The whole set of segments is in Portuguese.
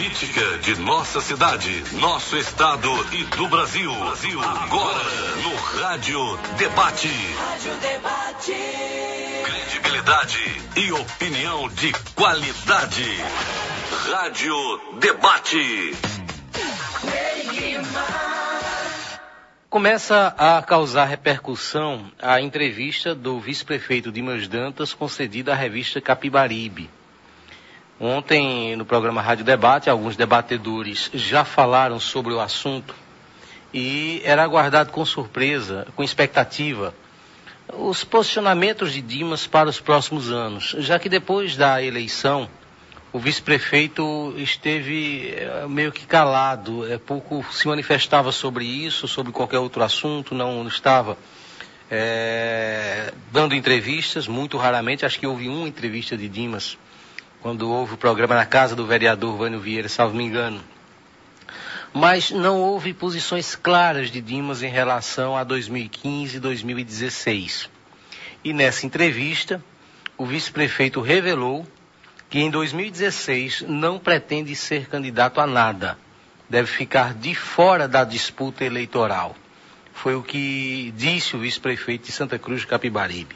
política de nossa cidade, nosso estado e do Brasil. Agora no Rádio Debate. Credibilidade e opinião de qualidade. Rádio Debate. Começa a causar repercussão a entrevista do vice-prefeito Dimas Dantas concedida à revista Capibaribe. Ontem, no programa Rádio Debate, alguns debatedores já falaram sobre o assunto e era aguardado com surpresa, com expectativa, os posicionamentos de Dimas para os próximos anos, já que depois da eleição, o vice-prefeito esteve meio que calado, pouco se manifestava sobre isso, sobre qualquer outro assunto, não estava dando entrevistas, muito raramente. Acho que houve uma entrevista de Dimas, quando houve o programa na casa do vereador Vânio Vieira, salvo me engano. Mas não houve posições claras de Dimas em relação a 2015 e 2016. E nessa entrevista, o vice-prefeito revelou que em 2016 não pretende ser candidato a nada, deve ficar de fora da disputa eleitoral. Foi o que disse o vice-prefeito de Santa Cruz de Capibaribe.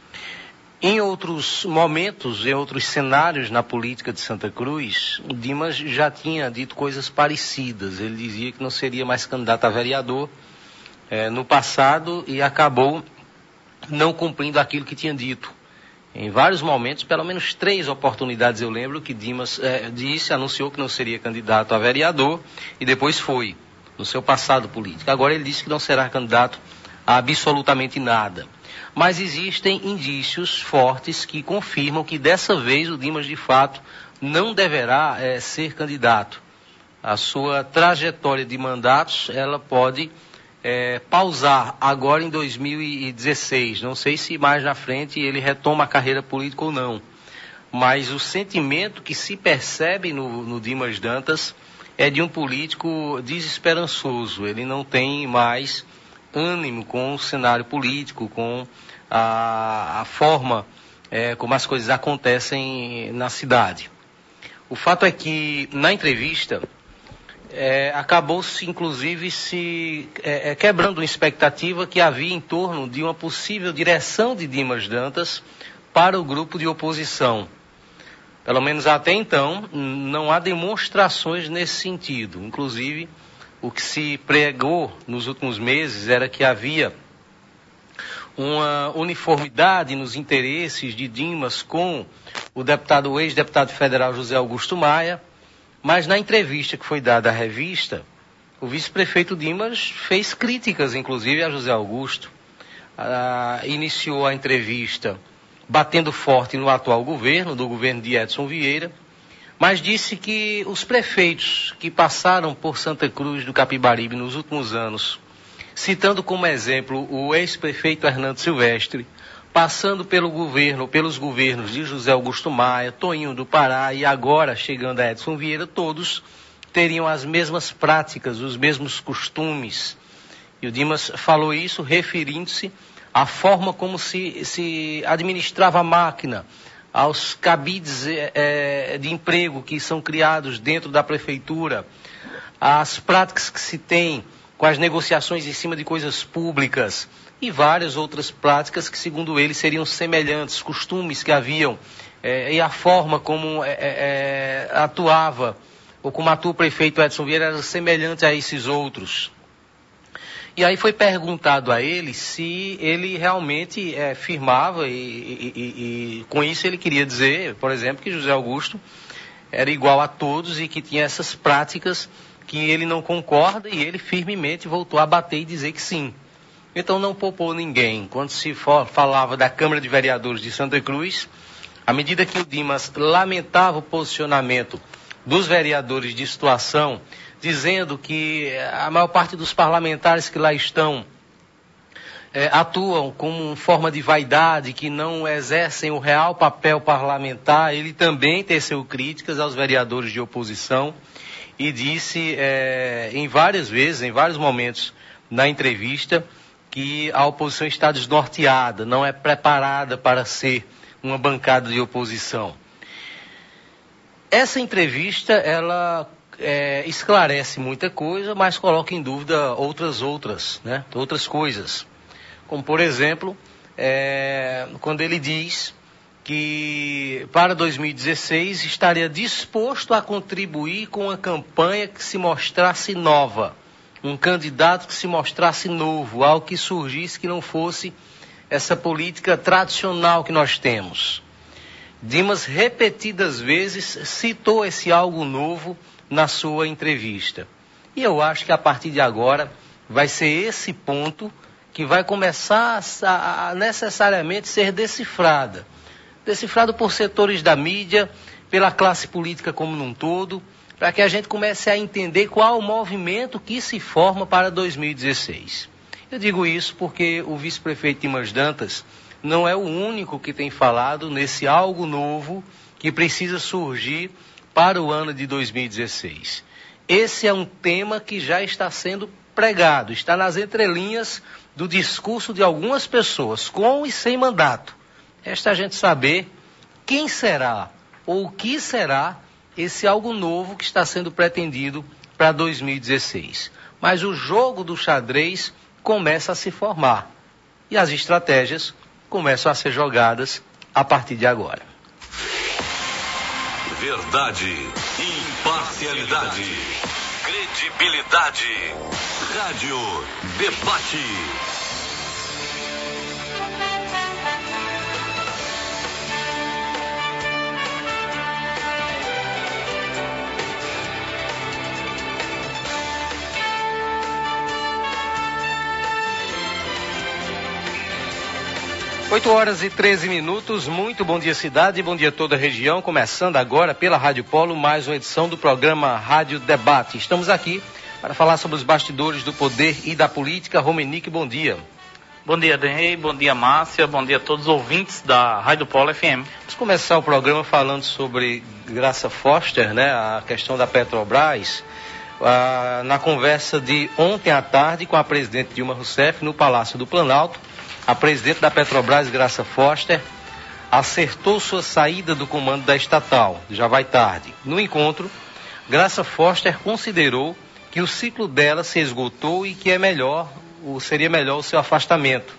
Em outros momentos, em outros cenários na política de Santa Cruz, Dimas já tinha dito coisas parecidas. Ele dizia que não seria mais candidato a vereador no passado e acabou não cumprindo aquilo que tinha dito. Em vários momentos, pelo menos 3 oportunidades eu lembro que Dimas anunciou que não seria candidato a vereador e depois foi, no seu passado político. Agora ele disse que não será candidato a absolutamente nada. Mas existem indícios fortes que confirmam que dessa vez o Dimas de fato não deverá ser candidato. A sua trajetória de mandatos, ela pode pausar agora em 2016. Não sei se mais na frente ele retoma a carreira política ou não. Mas o sentimento que se percebe no Dimas Dantas é de um político desesperançoso. Ele não tem mais ânimo com o cenário político, com a forma como as coisas acontecem na cidade. O fato é que, na entrevista, acabou-se, inclusive, quebrando uma expectativa que havia em torno de uma possível direção de Dimas Dantas para o grupo de oposição. Pelo menos até então, não há demonstrações nesse sentido. Inclusive, o que se pregou nos últimos meses era que havia uma uniformidade nos interesses de Dimas com o ex-deputado federal José Augusto Maia, mas na entrevista que foi dada à revista, o vice-prefeito Dimas fez críticas, inclusive, a José Augusto. Iniciou a entrevista batendo forte no atual governo, do governo de Edson Vieira, mas disse que os prefeitos que passaram por Santa Cruz do Capibaribe nos últimos anos, citando como exemplo o ex-prefeito Hernando Silvestre, passando pelos governos de José Augusto Maia, Toinho do Pará e agora chegando a Edson Vieira, todos teriam as mesmas práticas, os mesmos costumes. E o Dimas falou isso referindo-se à forma como se administrava a máquina, aos cabides de emprego que são criados dentro da prefeitura, às práticas que se tem com as negociações em cima de coisas públicas e várias outras práticas que, segundo ele, seriam semelhantes, costumes que haviam e a forma como atuava, ou como atua o prefeito Edson Vieira, era semelhante a esses outros. E aí foi perguntado a ele se ele realmente firmava e com isso ele queria dizer, por exemplo, que José Augusto era igual a todos e que tinha essas práticas que ele não concorda, e ele firmemente voltou a bater e dizer que sim. Então não poupou ninguém. Quando se falava da Câmara de Vereadores de Santa Cruz, à medida que o Dimas lamentava o posicionamento dos vereadores de situação, dizendo que a maior parte dos parlamentares que lá estão atuam como forma de vaidade, que não exercem o real papel parlamentar, ele também teceu críticas aos vereadores de oposição e disse em vários momentos na entrevista, que a oposição está desnorteada, não é preparada para ser uma bancada de oposição. Essa entrevista, ela esclarece muita coisa, mas coloca em dúvida outras, né? Outras coisas. Como, por exemplo, quando ele diz que para 2016 estaria disposto a contribuir com uma campanha que se mostrasse nova, um candidato que se mostrasse novo, algo que surgisse que não fosse essa política tradicional que nós temos. Dimas repetidas vezes citou esse algo novo na sua entrevista. E eu acho que a partir de agora vai ser esse ponto que vai começar a necessariamente ser decifrado por setores da mídia, pela classe política como um todo, para que a gente comece a entender qual o movimento que se forma para 2016. Eu digo isso porque o vice-prefeito Dimas Dantas não é o único que tem falado nesse algo novo que precisa surgir para o ano de 2016. Esse é um tema que já está sendo pregado, está nas entrelinhas do discurso de algumas pessoas, com e sem mandato. Resta a gente saber quem será ou o que será esse algo novo que está sendo pretendido para 2016. Mas o jogo do xadrez começa a se formar e as estratégias começam a ser jogadas a partir de agora. Verdade, imparcialidade, credibilidade. Rádio Debate. 8h13, muito bom dia cidade, bom dia toda a região, começando agora pela Rádio Polo, mais uma edição do programa Rádio Debate. Estamos aqui para falar sobre os bastidores do poder e da política. Romenick, bom dia. Bom dia, Denrei, bom dia, Márcia, bom dia a todos os ouvintes da Rádio Polo FM. Vamos começar o programa falando sobre Graça Foster, né, a questão da Petrobras. Na conversa de ontem à tarde com a presidente Dilma Rousseff no Palácio do Planalto, a presidente da Petrobras, Graça Foster, acertou sua saída do comando da estatal, já vai tarde. No encontro, Graça Foster considerou que o ciclo dela se esgotou e que seria melhor o seu afastamento.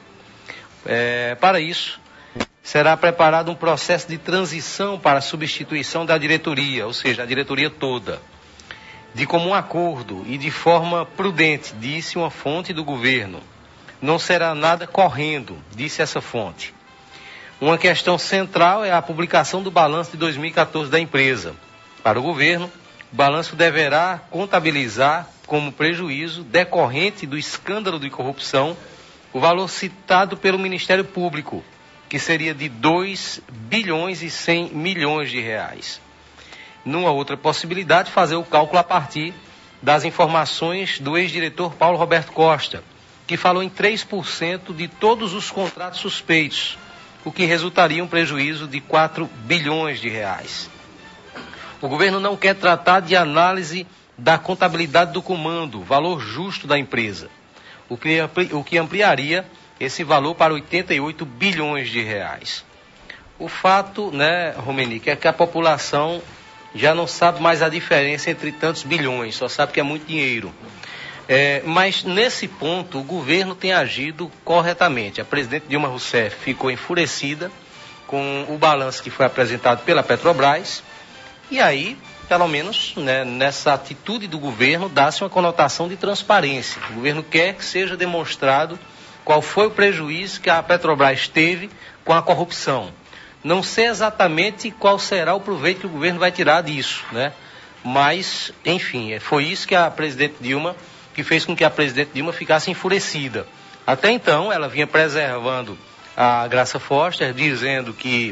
Para isso, será preparado um processo de transição para a substituição da diretoria, ou seja, a diretoria toda. De comum acordo e de forma prudente, disse uma fonte do governo. Não será nada correndo, disse essa fonte. Uma questão central é a publicação do balanço de 2014 da empresa. Para o governo, o balanço deverá contabilizar como prejuízo decorrente do escândalo de corrupção o valor citado pelo Ministério Público, que seria de 2 bilhões e 100 milhões de reais. Numa outra possibilidade, fazer o cálculo a partir das informações do ex-diretor Paulo Roberto Costa, que falou em 3% de todos os contratos suspeitos, o que resultaria em um prejuízo de 4 bilhões de reais. O governo não quer tratar de análise da contabilidade do comando, valor justo da empresa, o que ampliaria esse valor para 88 bilhões de reais. O fato, né, Romenick, é que a população já não sabe mais a diferença entre tantos bilhões, só sabe que é muito dinheiro. Mas nesse ponto o governo tem agido corretamente. A presidente Dilma Rousseff ficou enfurecida com o balanço que foi apresentado pela Petrobras e aí, pelo menos, né, nessa atitude do governo, dá-se uma conotação de transparência. O governo quer que seja demonstrado qual foi o prejuízo que a Petrobras teve com a corrupção. Não sei exatamente qual será o proveito que o governo vai tirar disso, né? Mas, enfim, foi isso que a presidente Dilma que fez com que a presidente Dilma ficasse enfurecida. Até então, ela vinha preservando a Graça Foster, dizendo que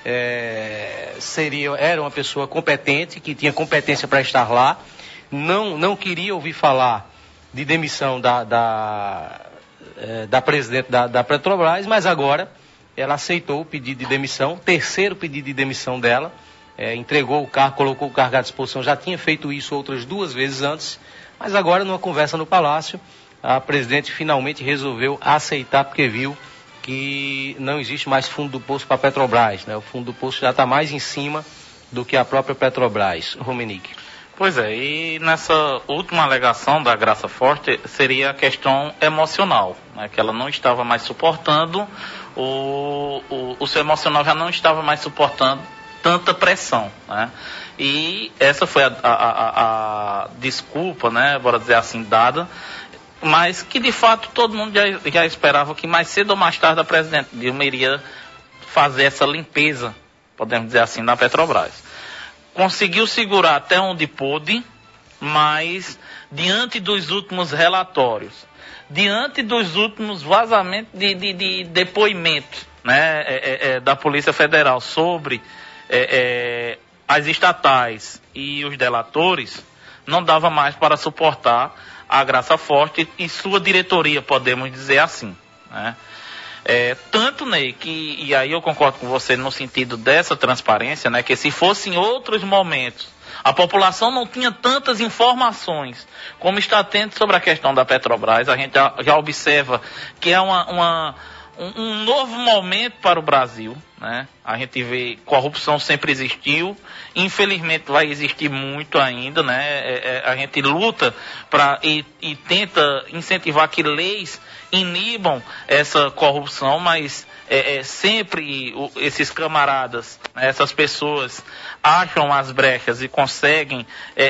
era uma pessoa competente, que tinha competência para estar lá, não queria ouvir falar de demissão da presidente da Petrobras, mas agora ela aceitou o pedido de demissão, terceiro pedido de demissão dela, entregou o cargo, colocou o cargo à disposição, já tinha feito isso outras 2 vezes antes, mas agora, numa conversa no Palácio, a presidente finalmente resolveu aceitar, porque viu que não existe mais fundo do poço para a Petrobras, né? O fundo do poço já está mais em cima do que a própria Petrobras. Romenick. Pois é, e nessa última alegação da Graça Forte seria a questão emocional, né, que ela não estava mais suportando, o seu emocional já não estava mais suportando tanta pressão, né? E essa foi a desculpa, né, bora dizer assim, dada, mas que de fato todo mundo já esperava que mais cedo ou mais tarde a presidente Dilma iria fazer essa limpeza, podemos dizer assim, na Petrobras. Conseguiu segurar até onde pôde, mas diante dos últimos relatórios, diante dos últimos vazamentos de depoimentos, né, da Polícia Federal sobre as estatais e os delatores, não dava mais para suportar a Graça Forte e sua diretoria, podemos dizer assim, né? Tanto, Ney, e aí eu concordo com você no sentido dessa transparência, né, que se fosse em outros momentos, a população não tinha tantas informações como está tendo sobre a questão da Petrobras. A gente já observa que é um novo momento para o Brasil, né? A gente vê corrupção sempre existiu, infelizmente vai existir muito ainda, né? A gente luta e tenta incentivar que leis inibam essa corrupção, mas sempre esses camaradas, né, essas pessoas acham as brechas e conseguem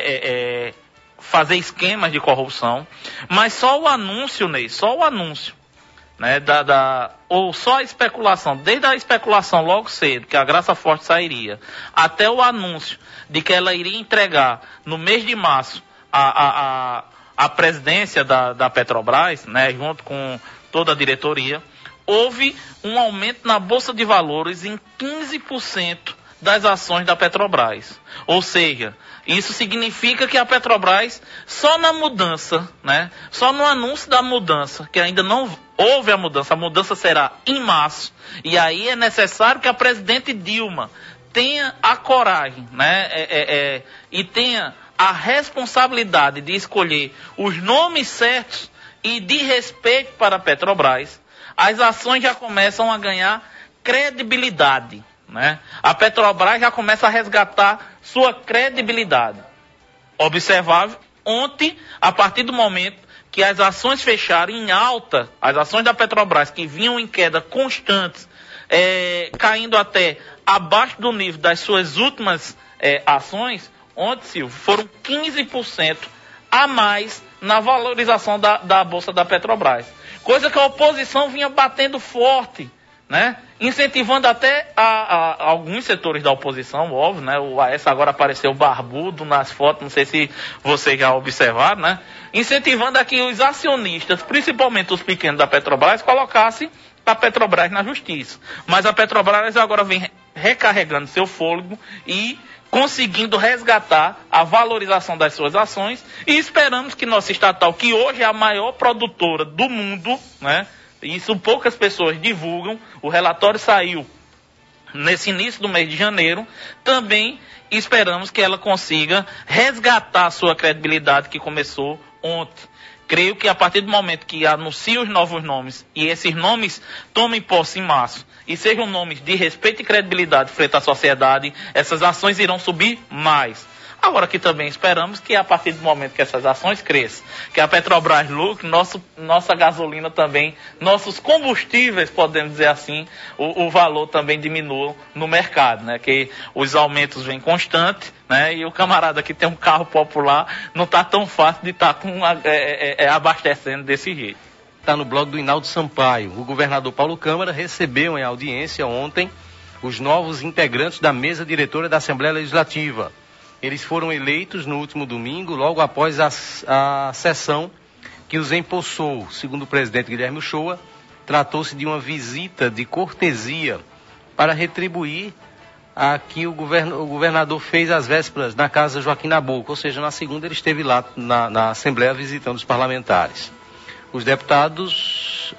fazer esquemas de corrupção, mas só o anúncio, Ney, só o anúncio, né, ou só a especulação, desde a especulação logo cedo, que a Graça Forte sairia, até o anúncio de que ela iria entregar no mês de março a presidência da Petrobras, né, junto com toda a diretoria, houve um aumento na Bolsa de Valores em 15% das ações da Petrobras. Ou seja, isso significa que a Petrobras, só na mudança, né, só no anúncio da mudança, que ainda não houve a mudança será em março, e aí é necessário que a presidente Dilma tenha a coragem, né, e tenha a responsabilidade de escolher os nomes certos e de respeito para a Petrobras. As ações já começam a ganhar credibilidade, né? A Petrobras já começa a resgatar sua credibilidade. Observável, ontem, a partir do momento que as ações fecharam em alta, as ações da Petrobras que vinham em queda constantes, caindo até abaixo do nível das suas últimas ações, ontem, Silvio, foram 15% a mais na valorização da Bolsa da Petrobras. Coisa que a oposição vinha batendo forte, né? Incentivando até alguns setores da oposição, óbvio, né? O AS agora apareceu barbudo nas fotos, não sei se vocês já observaram, né? Incentivando a que os acionistas, principalmente os pequenos da Petrobras, colocassem a Petrobras na justiça. Mas a Petrobras agora vem recarregando seu fôlego e conseguindo resgatar a valorização das suas ações, e esperamos que nossa estatal, que hoje é a maior produtora do mundo, né? Isso poucas pessoas divulgam, o relatório saiu nesse início do mês de janeiro, também esperamos que ela consiga resgatar a sua credibilidade que começou ontem. Creio que a partir do momento que anuncie os novos nomes e esses nomes tomem posse em março e sejam nomes de respeito e credibilidade frente à sociedade, essas ações irão subir mais. Agora que também esperamos que a partir do momento que essas ações cresçam, que a Petrobras lucre, nossa gasolina também, nossos combustíveis, podemos dizer assim, o valor também diminua no mercado, né? Que os aumentos vêm constantes, né? E o camarada que tem um carro popular não está tão fácil de estar abastecendo desse jeito. Está no blog do Hinaldo Sampaio. O governador Paulo Câmara recebeu em audiência ontem os novos integrantes da mesa diretora da Assembleia Legislativa. Eles foram eleitos no último domingo, logo após a sessão que os empossou. Segundo o presidente Guilherme Uchoa, tratou-se de uma visita de cortesia para retribuir a que o governador fez às vésperas na casa Joaquim Nabuco, ou seja, na segunda ele esteve lá na Assembleia visitando os parlamentares. Os deputados,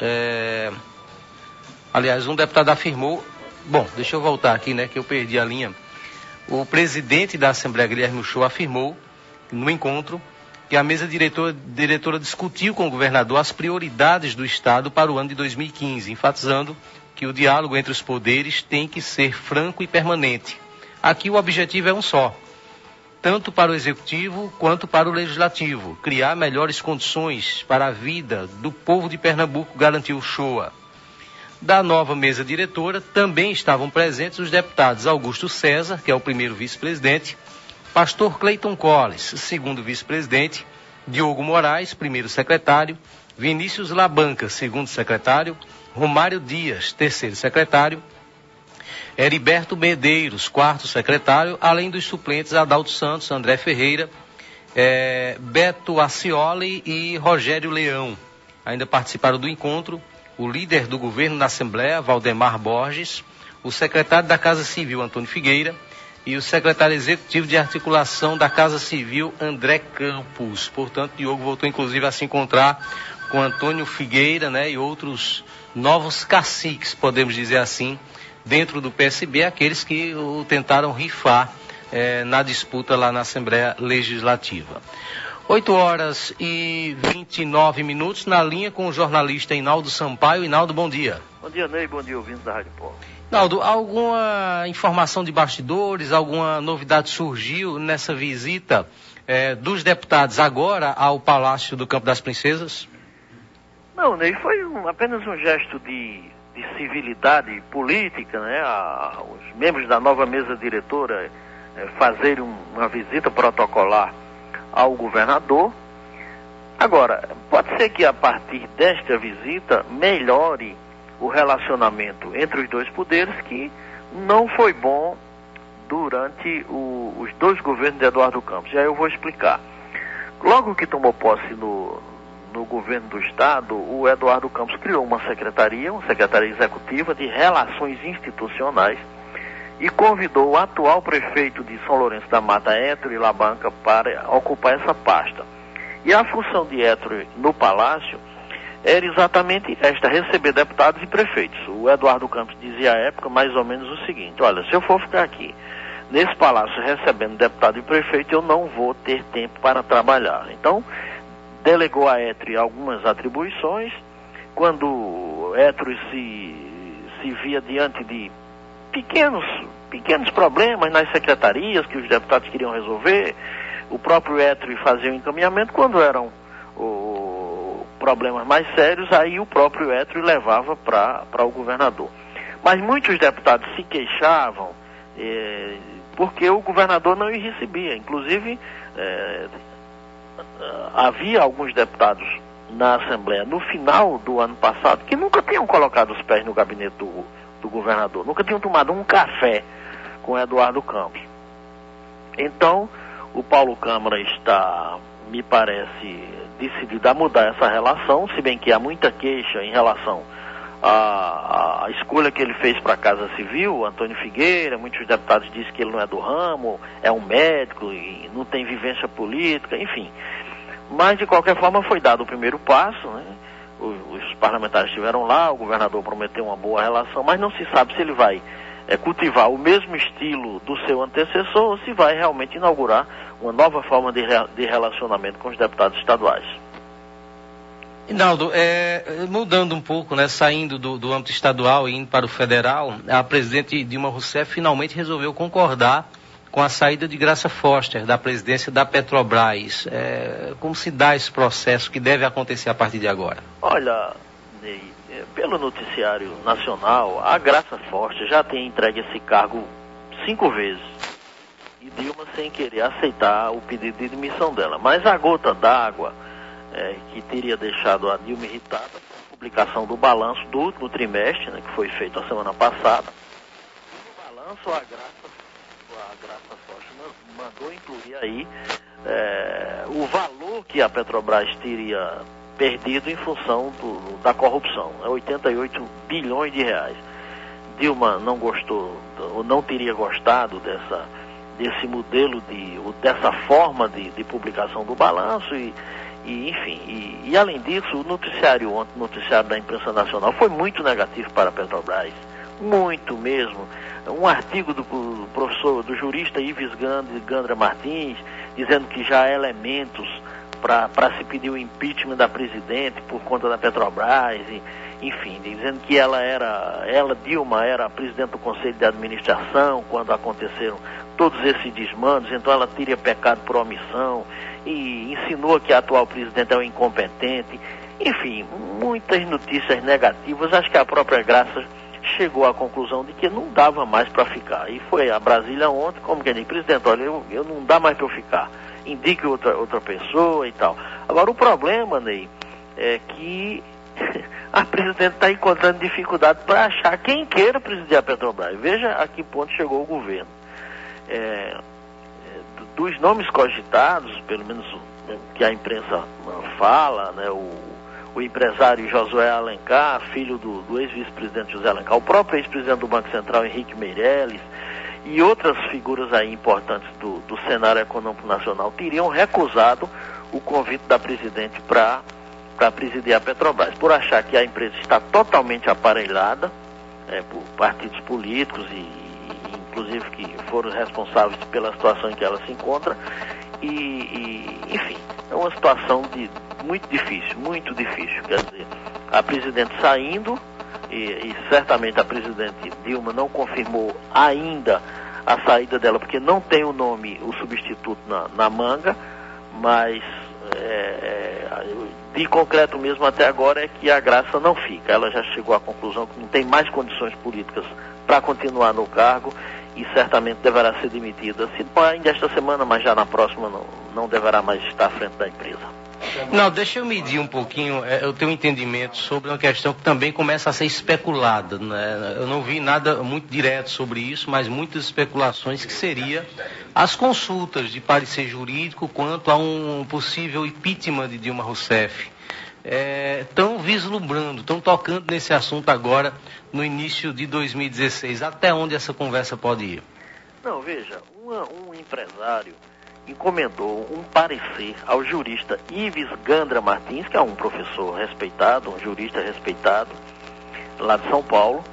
aliás, um deputado afirmou, bom, deixa eu voltar aqui, né, que eu perdi a linha. O presidente da Assembleia, Guilherme Uchoa, afirmou no encontro que a mesa diretora discutiu com o governador as prioridades do Estado para o ano de 2015, enfatizando que o diálogo entre os poderes tem que ser franco e permanente. Aqui o objetivo é um só: tanto para o Executivo quanto para o Legislativo, criar melhores condições para a vida do povo de Pernambuco, garantiu Shoa. Da nova mesa diretora também estavam presentes os deputados Augusto César, que é o primeiro vice-presidente, Pastor Cleiton Colles, segundo vice-presidente, Diogo Moraes, primeiro secretário, Vinícius Labanca, segundo secretário, Romário Dias, terceiro secretário, Heriberto Medeiros, quarto secretário, além dos suplentes Adalto Santos, André Ferreira, Beto Acioli e Rogério Leão. Ainda participaram do encontro o líder do governo na Assembleia, Valdemar Borges, o secretário da Casa Civil, Antônio Figueira, e o secretário executivo de articulação da Casa Civil, André Campos. Portanto, Diogo voltou inclusive a se encontrar com Antônio Figueira, né, e outros novos caciques, podemos dizer assim, dentro do PSB, aqueles que o tentaram rifar na disputa lá na Assembleia Legislativa. 8h29, na linha com o jornalista Inaldo Sampaio. Inaldo, bom dia. Bom dia, Ney, bom dia, ouvintes da Rádio Polo. Inaldo, alguma informação de bastidores, alguma novidade surgiu nessa visita dos deputados agora ao Palácio do Campo das Princesas? Não, Ney, foi apenas um gesto de civilidade política, né? Os membros da nova mesa diretora fazerem uma visita protocolar ao governador. Agora, pode ser que a partir desta visita melhore o relacionamento entre os dois poderes, que não foi bom durante os dois governos de Eduardo Campos. Já eu vou explicar. Logo que tomou posse no governo do estado, o Eduardo Campos criou uma secretaria executiva de relações institucionais, e convidou o atual prefeito de São Lourenço da Mata, Héctor Labanca, para ocupar essa pasta. E a função de Héctor no Palácio era exatamente esta: receber deputados e prefeitos. O Eduardo Campos dizia à época mais ou menos o seguinte: olha, se eu for ficar aqui nesse palácio recebendo deputado e prefeito, eu não vou ter tempo para trabalhar. Então, delegou a Héctor algumas atribuições. Quando Héctor se via diante de pequenos problemas nas secretarias que os deputados queriam resolver, o próprio Héctor fazia o encaminhamento. Quando eram problemas mais sérios, aí o próprio Héctor levava para o governador. Mas muitos deputados se queixavam porque o governador não os recebia. Inclusive, havia alguns deputados na Assembleia no final do ano passado que nunca tinham colocado os pés no gabinete do governador, nunca tinham tomado um café com Eduardo Campos. Então, o Paulo Câmara está, me parece, decidido a mudar essa relação, se bem que há muita queixa em relação à escolha que ele fez para a Casa Civil. Antônio Figueira, muitos deputados dizem que ele não é do ramo, é um médico e não tem vivência política, enfim. Mas, de qualquer forma, foi dado o primeiro passo, né? Os parlamentares estiveram lá, o governador prometeu uma boa relação, mas não se sabe se ele vai cultivar o mesmo estilo do seu antecessor ou se vai realmente inaugurar uma nova forma de relacionamento com os deputados estaduais. Inaldo, mudando um pouco, né, saindo do âmbito estadual e indo para o federal, a presidente Dilma Rousseff finalmente resolveu concordar com a saída de Graça Foster da presidência da Petrobras. Como se dá esse processo que deve acontecer a partir de agora? Olha, Ney, pelo noticiário nacional, a Graça Foster já tem entregue esse cargo 5 vezes. E Dilma sem querer aceitar o pedido de demissão dela. Mas a gota d'água que teria deixado a Dilma irritada foi a publicação do balanço do último trimestre, né, que foi feito a semana passada. No balanço, a Graça Foster mandou incluir aí o valor que a Petrobras teria perdido em função da corrupção, 88 bilhões de reais. Dilma não gostou, ou não teria gostado desse modelo, dessa forma de publicação do balanço enfim, além disso, o noticiário da imprensa nacional foi muito negativo para a Petrobras, muito mesmo. Um artigo do professor, do jurista Ives Gandra Martins, dizendo que já há elementos para se pedir o impeachment da presidente por conta da Petrobras, enfim, dizendo que Dilma, era presidente do Conselho de Administração quando aconteceram todos esses desmandos, então ela teria pecado por omissão e insinua que a atual presidente é um incompetente. Enfim, muitas notícias negativas. Acho que a própria Graça chegou à conclusão de que não dava mais para ficar. E foi a Brasília ontem, como que diz, presidente, olha, eu não dá mais para eu ficar. Indique outra pessoa e tal. Agora, o problema, Ney, é que a presidente está encontrando dificuldade para achar quem queira presidir a Petrobras. Veja a que ponto chegou o governo. Dos nomes cogitados, pelo menos que a imprensa fala, né, o empresário Josué Alencar, filho do ex-vice-presidente José Alencar, o próprio ex-presidente do Banco Central, Henrique Meirelles, e outras figuras aí importantes do cenário econômico nacional teriam recusado o convite da presidente para presidir a Petrobras, por achar que a empresa está totalmente aparelhada por partidos políticos e inclusive que foram responsáveis pela situação em que ela se encontra enfim, é uma situação muito difícil, quer dizer, a presidente saindo e certamente a presidente Dilma não confirmou ainda a saída dela, porque não tem o substituto na manga, mas de concreto mesmo até agora é que a Graça não fica. Ela já chegou à conclusão que não tem mais condições políticas para continuar no cargo e certamente deverá ser demitida, se não ainda esta semana, mas já na próxima não deverá mais estar à frente da empresa. Não, deixa eu medir um pouquinho o teu entendimento sobre uma questão que também começa a ser especulada, né? Eu não vi nada muito direto sobre isso, mas muitas especulações que seria as consultas de parecer jurídico quanto a um possível impeachment de Dilma Rousseff. Estão vislumbrando, estão tocando nesse assunto agora no início de 2016. Até onde essa conversa pode ir? Não, veja, um empresário encomendou um parecer ao jurista Ives Gandra Martins, que é um professor respeitado, um jurista respeitado, lá de São Paulo,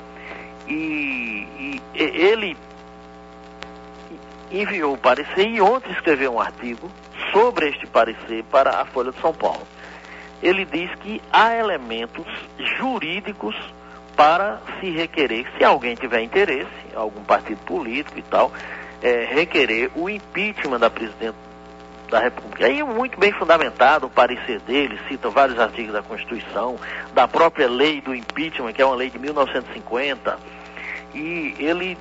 e ele enviou o parecer e ontem escreveu um artigo sobre este parecer para a Folha de São Paulo. Ele diz que há elementos jurídicos para se requerer, se alguém tiver interesse, algum partido político e tal, requerer o impeachment da presidente da República. Aí muito bem fundamentado o parecer dele, cita vários artigos da Constituição, da própria lei do impeachment, que é uma lei de 1950, e ele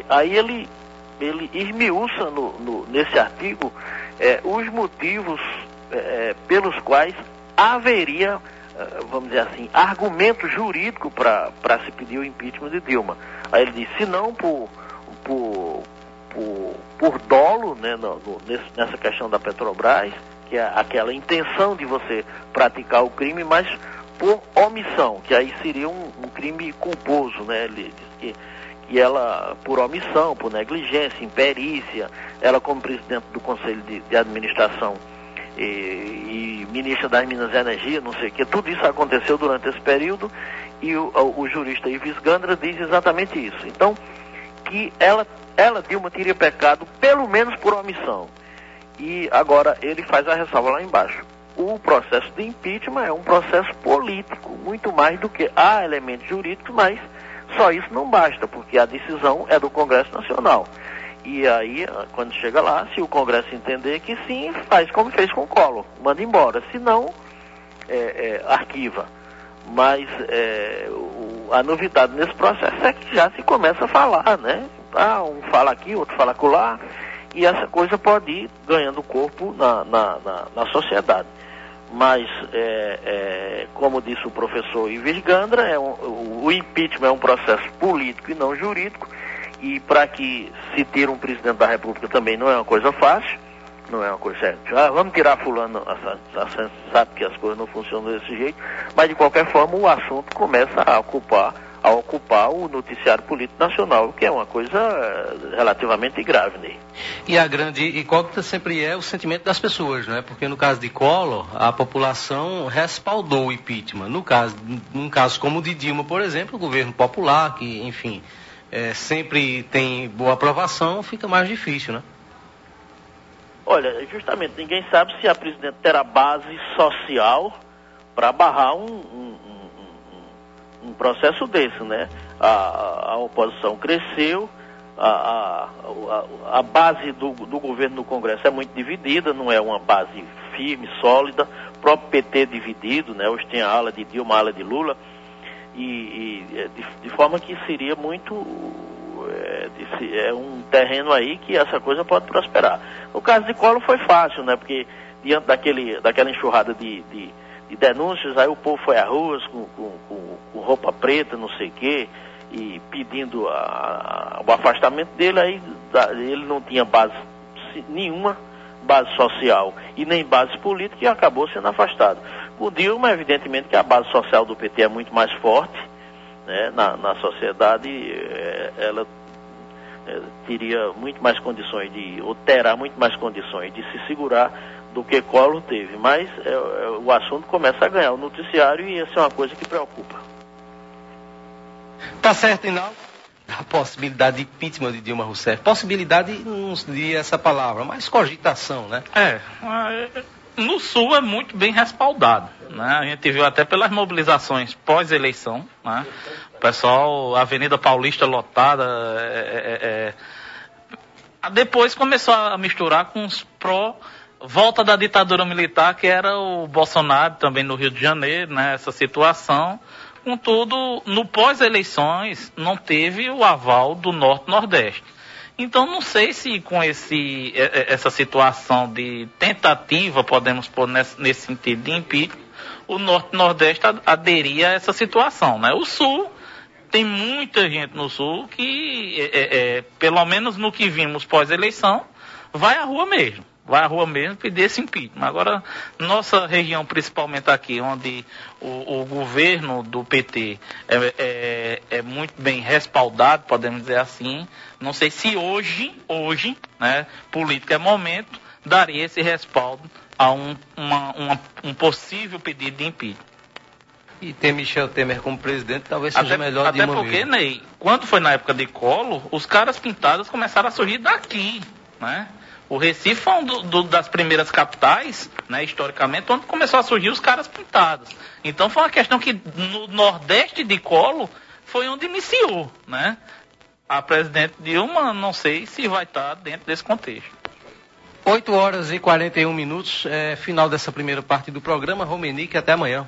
esmiuça nesse artigo os motivos pelos quais haveria, vamos dizer assim, argumento jurídico para se pedir o impeachment de Dilma. Aí ele diz, se não por dolo, né, nessa questão da Petrobras, que é aquela intenção de você praticar o crime, mas por omissão, que aí seria um crime culposo, né? Ele diz que ela, por omissão, por negligência, imperícia, ela como presidente do Conselho de Administração e ministra das Minas e Energia, não sei o que, tudo isso aconteceu durante esse período e o jurista Ives Gandra diz exatamente isso. Então, que ela, Dilma, teria pecado pelo menos por omissão. E agora ele faz a ressalva lá embaixo. O processo de impeachment é um processo político, muito mais do que há elementos jurídicos, mas só isso não basta, porque a decisão é do Congresso Nacional. E aí, quando chega lá, se o Congresso entender que sim, faz como fez com o Collor, manda embora, se não, arquiva. Mas a novidade nesse processo é que já se começa a falar, né? Um fala aqui, outro fala acolá, e essa coisa pode ir ganhando corpo na sociedade. Mas, como disse o professor Ives Gandra, o impeachment é um processo político e não jurídico, e para que se tire um presidente da República também não é uma coisa fácil, não é uma coisa certa. Vamos tirar fulano, a sabe que as coisas não funcionam desse jeito, mas de qualquer forma o assunto começa a ocupar o noticiário político nacional, que é uma coisa relativamente grave, né? E a grande incógnita sempre é o sentimento das pessoas, né? Porque no caso de Collor, a população respaldou o impeachment. Num caso como o de Dilma, por exemplo, o governo popular, que, enfim, sempre tem boa aprovação, fica mais difícil, né? Olha, justamente, ninguém sabe se a presidente terá base social para barrar um processo desse, né? A oposição cresceu, a base do governo no Congresso é muito dividida, não é uma base firme, sólida. O próprio PT é dividido, né? Hoje tem a ala de Dilma, a ala de Lula, de forma que seria muito... É um terreno aí que essa coisa pode prosperar. No caso de Collor foi fácil, né? Porque diante daquela enxurrada de denúncias, aí o povo foi às ruas com roupa preta, não sei o quê, e pedindo o afastamento dele. Aí ele não tinha nenhuma base social e nem base política, e acabou sendo afastado. O Dilma, evidentemente que a base social do PT é muito mais forte, né, na sociedade. Ela teria muito mais condições ou terá muito mais condições de se segurar do que Collor teve, mas o assunto começa a ganhar o noticiário, e essa é uma coisa que preocupa. Tá certo, Inaldo? A possibilidade de impeachment de Dilma Rousseff. Possibilidade, não diria essa palavra, mas cogitação, né? No Sul é muito bem respaldado, né? A gente viu até pelas mobilizações pós-eleição, né? O pessoal, a Avenida Paulista lotada, depois começou a misturar com os volta da ditadura militar, que era o Bolsonaro também no Rio de Janeiro, né? Essa situação. Contudo, no pós-eleições não teve o aval do Norte-Nordeste. Então, não sei se com essa situação de tentativa, podemos pôr nesse sentido de impeachment, o Norte-Nordeste aderia a essa situação, né? O Sul, tem muita gente no Sul que, pelo menos no que vimos pós-eleição, vai à rua mesmo. Vai à rua mesmo pedir esse impeachment. Agora, nossa região, principalmente aqui, onde o governo do PT é muito bem respaldado, podemos dizer assim, não sei se hoje, né, política é momento, daria esse respaldo a um possível pedido de impeachment. E ter Michel Temer como presidente talvez seja melhor de Até porque, Ney, quando foi na época de Collor, os caras pintados começaram a surgir daqui, né? O Recife foi das primeiras capitais, né, historicamente, onde começou a surgir os caras pintados. Então foi uma questão que no Nordeste de Collor foi onde iniciou, né? A presidente Dilma, não sei se vai estar dentro desse contexto. 8h41, final dessa primeira parte do programa. Romenick, até amanhã.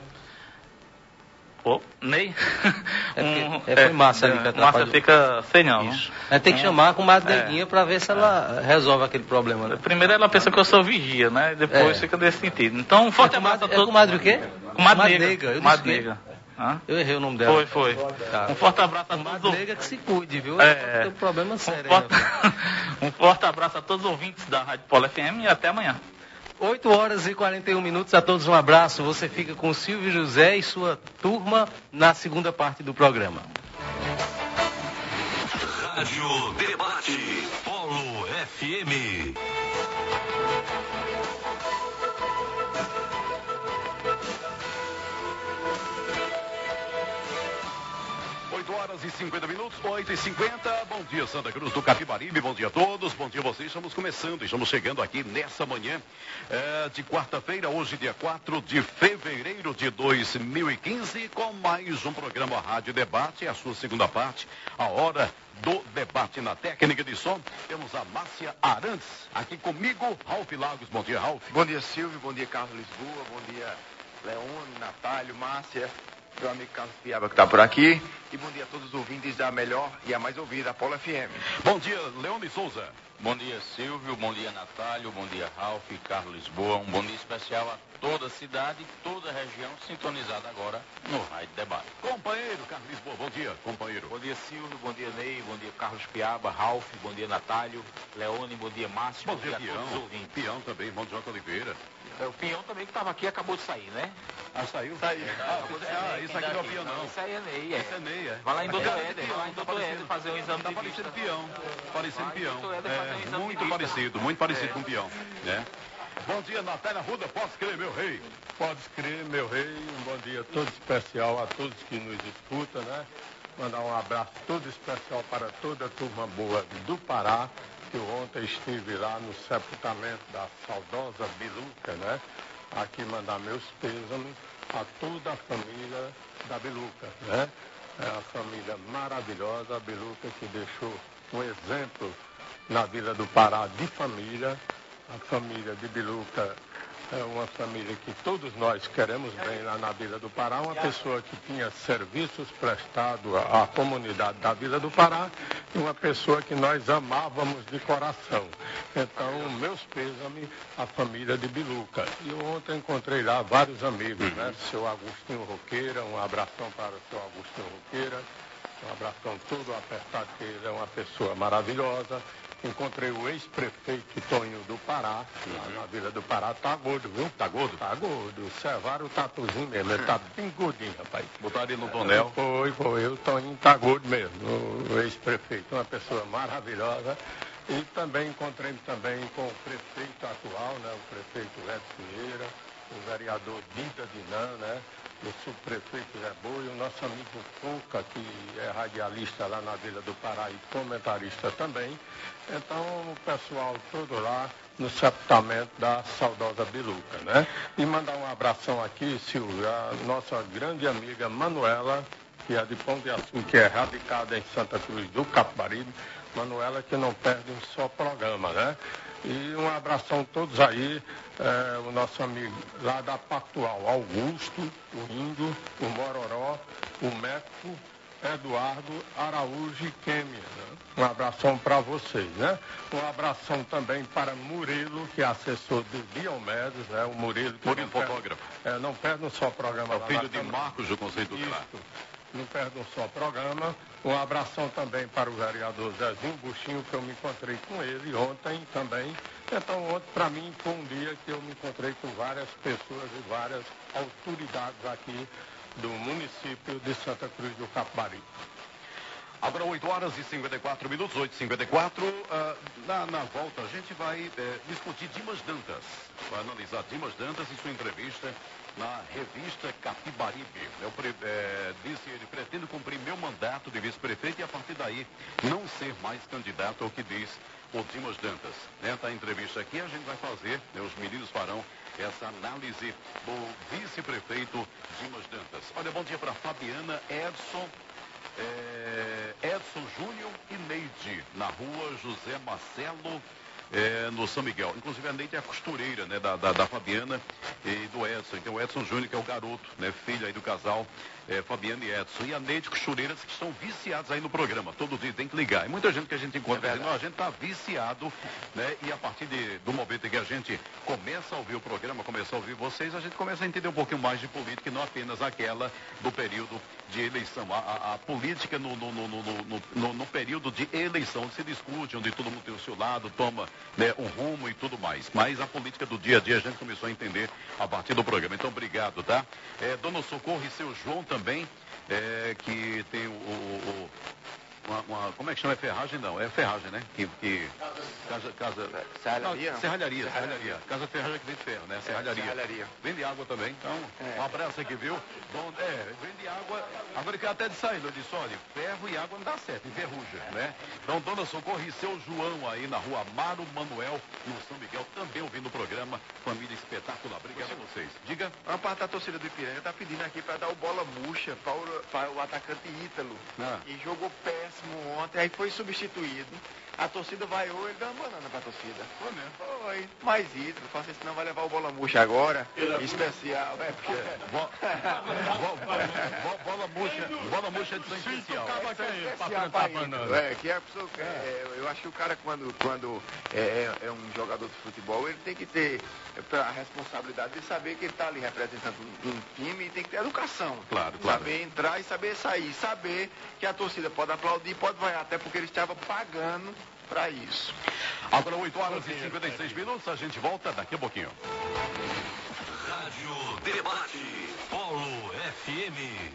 Ney? Foi Márcia ali que atrapalhou. Márcia fica sem não. Isso. Tem que chamar com uma neguinha para ver se ela resolve aquele problema. Né? Primeiro ela pensa que eu sou vigia, né? Depois fica desse sentido. Então, um forte abraço a todos. Comadre o quê? Comadre Nega. Eu errei o nome dela. Foi. Tá. Um forte abraço a todos. Comadre Nega que se cuide, viu? Tem um problema sério. Um forte abraço a todos os ouvintes da Rádio Polo FM e até amanhã. 8h41, a todos um abraço. Você fica com o Silvio José e sua turma na segunda parte do programa. Rádio Debate Polo FM. 8h50, 8h50. Bom dia, Santa Cruz do Capibaribe. Bom dia a todos. Bom dia a vocês. Estamos chegando aqui nessa manhã de quarta-feira, hoje dia 4 de fevereiro de 2015, com mais um programa Rádio Debate, a sua segunda parte, a hora do debate. Na técnica de som, temos a Márcia Arantes, aqui comigo, Ralf Lagos. Bom dia, Ralf. Bom dia, Silvio. Bom dia, Carlos Lisboa. Bom dia, Leone, Natálio, Márcia, meu amigo Carlos Piaba que está por aqui. E bom dia a todos os ouvintes da melhor e a mais ouvida, Polo FM. Bom dia, Leone Souza. Bom dia, Silvio. Bom dia, Natálio. Bom dia, Ralf, Carlos Lisboa. Um bom dia especial a toda a cidade e toda a região sintonizada agora no Rádio Debate. Companheiro Carlos Lisboa, bom dia, companheiro. Bom dia, Silvio. Bom dia, Ney. Bom dia, Carlos Piaba, Ralf. Bom dia, Natálio, Leone. Bom dia, Márcio. Bom dia, Pião. Todos os ouvintes. Pião também, irmão de J. Oliveira. O Pião também que estava aqui acabou de sair, né? Saiu? Saiu. Isso aqui não é Pião, não. Isso aí é Ney, Isso é Ney, Vai lá em Doutor Éder fazer um exame de vista. Parecendo Pião. Parecendo Pião. Muito parecido com o Pião. Bom dia, Natália Ruda. Pode crer, meu rei. Pode crer, meu rei. Um bom dia todo especial a todos que nos escutam, né? Mandar um abraço todo especial para toda a turma boa do Pará, que ontem estive lá no sepultamento da saudosa Biluca, né? Aqui mandar meus pêsames a toda a família da Biluca, né? É uma família maravilhosa, a Biluca que deixou um exemplo na Vila do Pará de família. A família de Biluca é uma família que todos nós queremos bem lá na Vila do Pará, uma pessoa que tinha serviços prestados à comunidade da Vila do Pará e uma pessoa que nós amávamos de coração. Então, meus pêsames à família de Biluca. E ontem encontrei lá vários amigos, né? Seu Agostinho Roqueira, um abração para o seu Agostinho Roqueira, um abração todo apertado, que ele é uma pessoa maravilhosa. Encontrei o ex-prefeito Tonho do Pará, lá na Vila do Pará. Tá gordo, viu? Tá gordo? Tá gordo. Servaram o tatuzinho mesmo. Ele tá bem gordinho, rapaz. Botaram ele no tonel? Foi. O Toninho tá gordo mesmo. O ex-prefeito, uma pessoa maravilhosa. E também encontrei com o prefeito atual, né? O prefeito Edson Vieira, o vereador Dinta Dinan, né? O subprefeito Zé Boi, o nosso amigo Fuca, que é radialista lá na Vila do Pará e comentarista também. Então, o pessoal todo lá no sepultamento da saudosa Biluca, né? E mandar um abração aqui, Silvia, a nossa grande amiga Manuela, que é de Pão de Açúcar, que é radicada em Santa Cruz do Capibaribe. Manuela que não perde um só programa, né? E um abração a todos aí, o nosso amigo lá da Pactual, Augusto, o Índio, o Mororó, o Meco, Eduardo, Araújo e Kêmia, né? Um abração para vocês, né? Um abração também para Murilo, que é assessor do Diomedes, né? O Murilo, que fotógrafo. Não perde um só programa. É o filho de Marcos do Conceito do Pará. Não perde um só programa. Um abração também para o vereador Zezinho Buchinho, que eu me encontrei com ele ontem também. Então, ontem, para mim, foi um dia que eu me encontrei com várias pessoas e várias autoridades aqui do município de Santa Cruz do Capibaribe. Agora 8 horas e 54 minutos, 8h54. Na volta a gente vai discutir Dimas Dantas. Vai analisar Dimas Dantas e sua entrevista na revista Capibaribe. Disse ele, pretendo cumprir meu mandato de vice-prefeito e a partir daí não ser mais candidato ao que diz o Dimas Dantas. Nessa entrevista aqui a gente vai fazer, os meninos farão essa análise do vice-prefeito Dimas Dantas. Olha, bom dia para Fabiana, Edson Júnior e Neide, na rua José Marcelo, no São Miguel. Inclusive a Neide é a costureira, né, da Fabiana e do Edson. Então o Edson Júnior, que é o garoto, né, filho aí do casal Fabiana e Edson. E a Neide, costureiras que estão viciados aí no programa. Todo dia tem que ligar. E muita gente que a gente encontra dizendo, a gente está viciado, né? E a partir do momento em que a gente começa a ouvir o programa, começa a ouvir vocês, a gente começa a entender um pouquinho mais de política e não apenas aquela do período de eleição. A política no período de eleição, onde se discute, onde todo mundo tem o seu lado, toma, né, um rumo e tudo mais. Mas a política do dia a dia a gente começou a entender a partir do programa. Então, obrigado, tá? Dona Socorro e seu João também, que tem como é que chama? É ferragem? Não, é ferragem, né? Serralharia. Casa ferragem que vende ferro, né? Serralharia. Vende água também, então, um abraço aqui, viu? Vende água. Agora que até de sair, eu disse, olha, ferro e água não dá certo, enferruja, né? Então, Dona Socorro e seu João aí na rua Amaro Manuel, no São Miguel, também ouvindo o programa Família Espetacular. Obrigado a vocês. Diga. Uma parte da torcida do Ipiranga tá pedindo aqui para dar o bola murcha para o atacante Ítalo. E jogou péssimo ontem, aí foi substituído. A torcida vaiou, ele deu uma banana pra torcida. Foi mesmo? Foi. Mais Ítalo, faça isso, não vai levar o bola murcha agora. Especial, né? Bola murcha de sangue especial. Que a pessoa, eu acho que o cara quando é um jogador de futebol, ele tem que ter a responsabilidade de saber que ele está ali representando um time e tem que ter educação. Claro. Saber entrar e saber sair. Saber que a torcida pode aplaudir, pode vaiar, até porque ele estava pagando para isso. Agora 8 horas e 56 minutos, a gente volta daqui a pouquinho. Rádio Debate, Polo FM.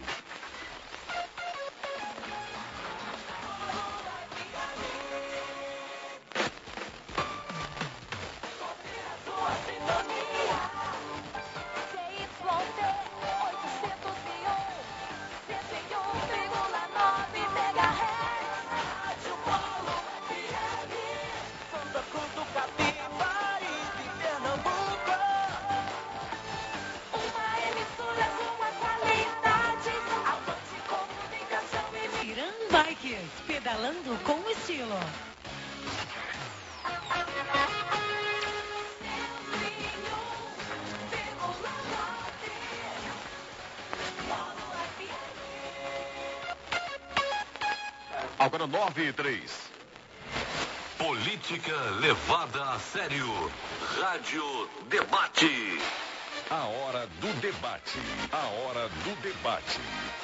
Agora 9:03. Política levada a sério. Rádio Debate. A hora do debate. A hora do debate.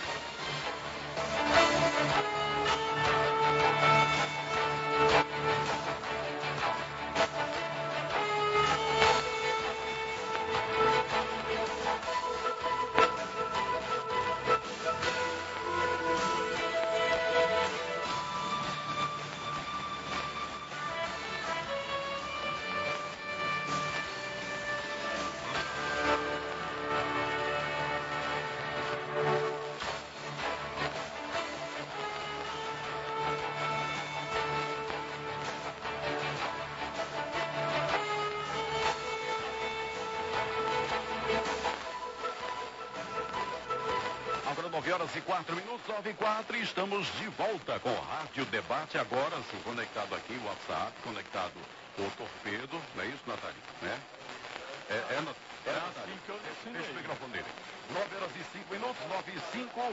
Agora 9h04, 9h04, estamos de volta com o Rádio Debate, agora sim, conectado aqui o WhatsApp, conectado o Torpedo, não é isso, Natália? Né? É assim que eu ensinei. Deixa o microfone dele. 9h05, 9h05,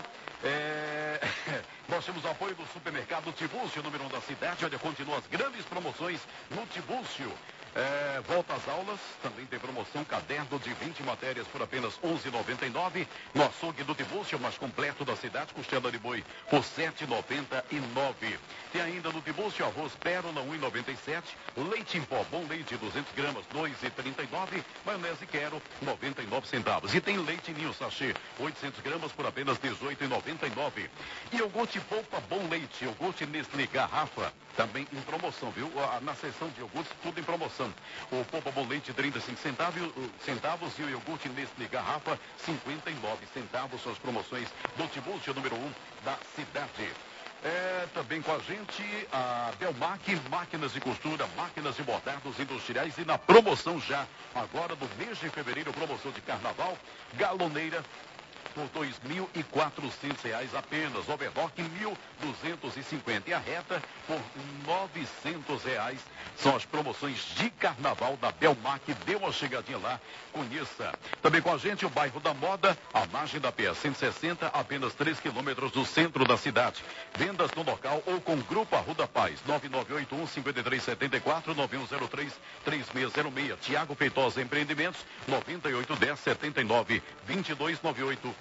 nós temos o apoio do supermercado Tibúrcio, número 1 da cidade, onde continuam as grandes promoções no Tibúrcio. Volta às aulas, também tem promoção, caderno de 20 matérias por apenas R$ 11,99. No açougue do Tibúrcio, mais completo da cidade, costela de boi por R$ 7,99. Tem ainda no Tibúrcio arroz pérola R$ 1,97. Leite em pó, bom leite 200 gramas, R$ 2,39. Maionese quero, 99 centavos. E tem leite ninho sachê, 800 gramas por apenas R$ 18,99. E iogurte polpa bom leite, iogurte Nestlé garrafa, também em promoção, viu? Na seção de iogurtes, tudo em promoção. O polpa bom leite 35 centavos e o iogurte Nestlé garrafa 59 centavos. São as promoções do Tibúrcio número 1 da cidade. Também com a gente a Belmac, máquinas de costura, máquinas de bordados industriais e na promoção já, agora do mês de fevereiro, promoção de carnaval, galoneira por R$ 2.400 apenas, overlock R$ 1.250 e a reta por R$ 900. São as promoções de carnaval da Belmac. Dê uma chegadinha lá, conheça. Também com a gente o bairro da Moda, a margem da PE 160, apenas 3 quilômetros do centro da cidade. Vendas no local ou com Grupo Arruda Paz, 9981-5374, 9103-3606. Tiago Feitosa Empreendimentos, 9810-79, 2298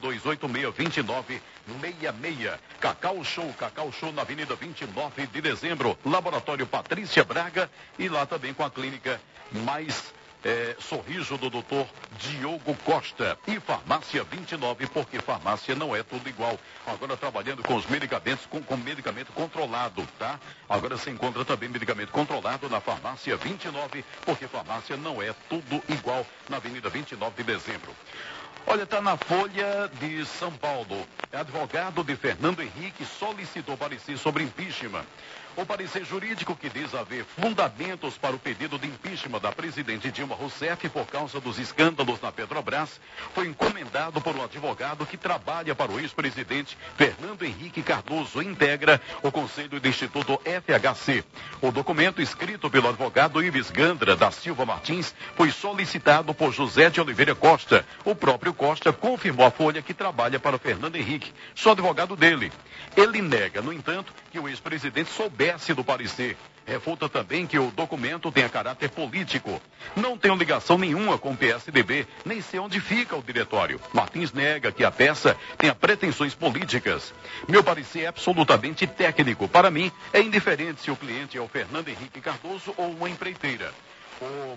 9286-2966. Cacau Show na Avenida 29 de Dezembro. Laboratório Patrícia Braga e lá também com a clínica Mais Sorriso do Dr. Diogo Costa. E Farmácia 29, porque farmácia não é tudo igual. Agora trabalhando com os medicamentos, com medicamento controlado, tá? Agora você encontra também medicamento controlado na Farmácia 29, porque farmácia não é tudo igual, na Avenida 29 de Dezembro. Olha, está na Folha de São Paulo. Advogado de Fernando Henrique solicitou parecer sobre impeachment. O parecer jurídico que diz haver fundamentos para o pedido de impeachment da presidente Dilma Rousseff por causa dos escândalos na Petrobras foi encomendado por um advogado que trabalha para o ex-presidente Fernando Henrique Cardoso e integra o Conselho do Instituto FHC. O documento, escrito pelo advogado Ives Gandra da Silva Martins, foi solicitado por José de Oliveira Costa. O próprio Costa confirmou à Folha que trabalha para Fernando Henrique, sou advogado dele. Ele nega, no entanto, que o ex-presidente soubesse do parecer. Refuta também que o documento tenha caráter político. Não tenho ligação nenhuma com o PSDB, nem sei onde fica o diretório. Martins nega que a peça tenha pretensões políticas. Meu parecer é absolutamente técnico. Para mim, é indiferente se o cliente é o Fernando Henrique Cardoso ou uma empreiteira. O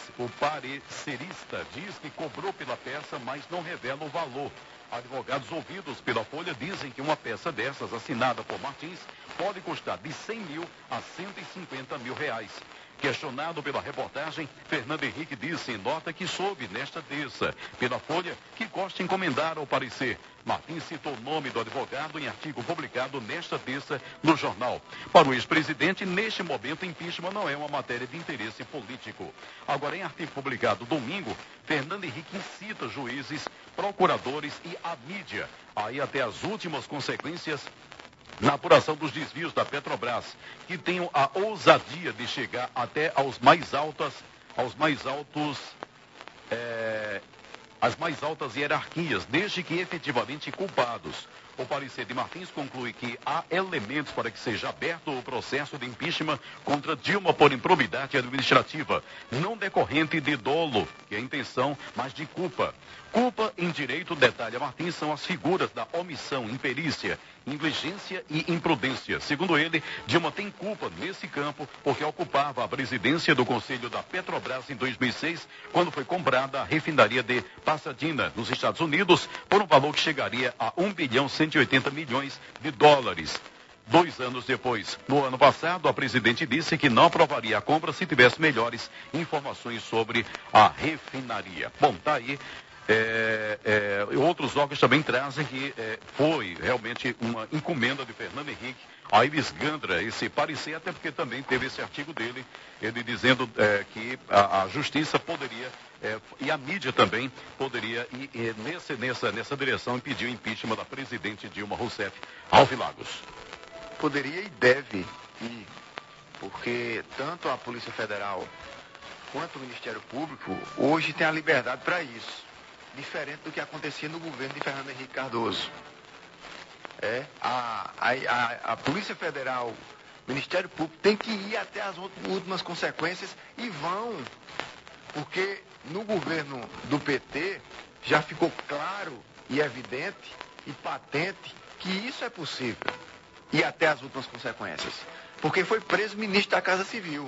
parecerista diz que cobrou pela peça, mas não revela o valor. Advogados ouvidos pela Folha dizem que uma peça dessas, assinada por Martins, pode custar de 100 mil a 150 mil reais. Questionado pela reportagem, Fernando Henrique disse em nota que soube nesta terça, pela Folha, que Costa encomendara o parecer. Martins citou o nome do advogado em artigo publicado nesta terça no jornal. Para o ex-presidente, neste momento, impeachment não é uma matéria de interesse político. Agora, em artigo publicado domingo, Fernando Henrique incita juízes, procuradores e a mídia a ir até as últimas consequências na apuração dos desvios da Petrobras, que tenham a ousadia de chegar até as mais altas hierarquias, desde que efetivamente culpados. O parecer de Martins conclui que há elementos para que seja aberto o processo de impeachment contra Dilma por improbidade administrativa, não decorrente de dolo, que é intenção, mas de culpa. Culpa em direito, detalha Martins, são as figuras da omissão, imperícia, negligência e imprudência. Segundo ele, Dilma tem culpa nesse campo porque ocupava a presidência do Conselho da Petrobras em 2006, quando foi comprada a refinaria de Pasadena, nos Estados Unidos, por um valor que chegaria a $1,180 bilhão. 2 anos depois, no ano passado, a presidente disse que não aprovaria a compra se tivesse melhores informações sobre a refinaria. Bom, tá aí. Outros órgãos também trazem que foi realmente uma encomenda de Fernando Henrique a Ives Gandra esse parecer, até porque também teve esse artigo dele, ele dizendo que a justiça poderia e a mídia também poderia ir nessa direção, impedir o impeachment da presidente Dilma Rousseff. Ralf Lagos. Poderia e deve ir, porque tanto a Polícia Federal quanto o Ministério Público hoje tem a liberdade para isso. Diferente do que acontecia no governo de Fernando Henrique Cardoso. A Polícia Federal, o Ministério Público tem que ir até as últimas consequências e vão, porque no governo do PT já ficou claro e evidente e patente que isso é possível, ir até as últimas consequências, porque foi preso ministro da Casa Civil.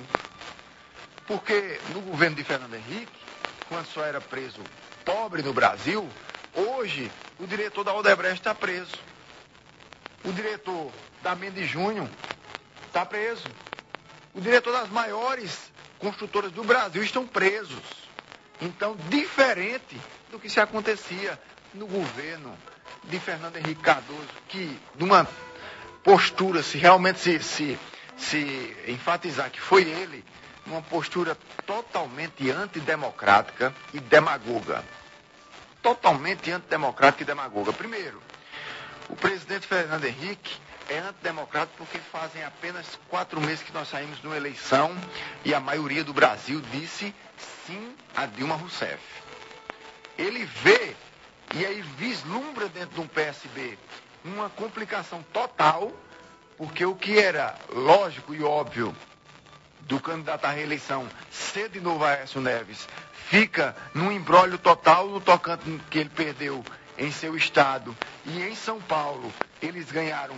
Porque no governo de Fernando Henrique, quando só era preso pobre no Brasil, hoje o diretor da Odebrecht está preso. O diretor da Mendes Júnior está preso. O diretor das maiores construtoras do Brasil estão presos. Então, diferente do que se acontecia no governo de Fernando Henrique Cardoso, que numa postura, se realmente se enfatizar que foi ele, uma postura totalmente antidemocrática e demagoga. Totalmente antidemocrática e demagoga. Primeiro, o presidente Fernando Henrique é antidemocrático porque fazem apenas 4 meses que nós saímos de uma eleição e a maioria do Brasil disse sim a Dilma Rousseff. Ele vê e aí vislumbra dentro de um PSB uma complicação total, porque o que era lógico e óbvio do candidato à reeleição ser de novo Aécio Neves, fica num imbróglio total no tocante que ele perdeu em seu estado. E em São Paulo, eles ganharam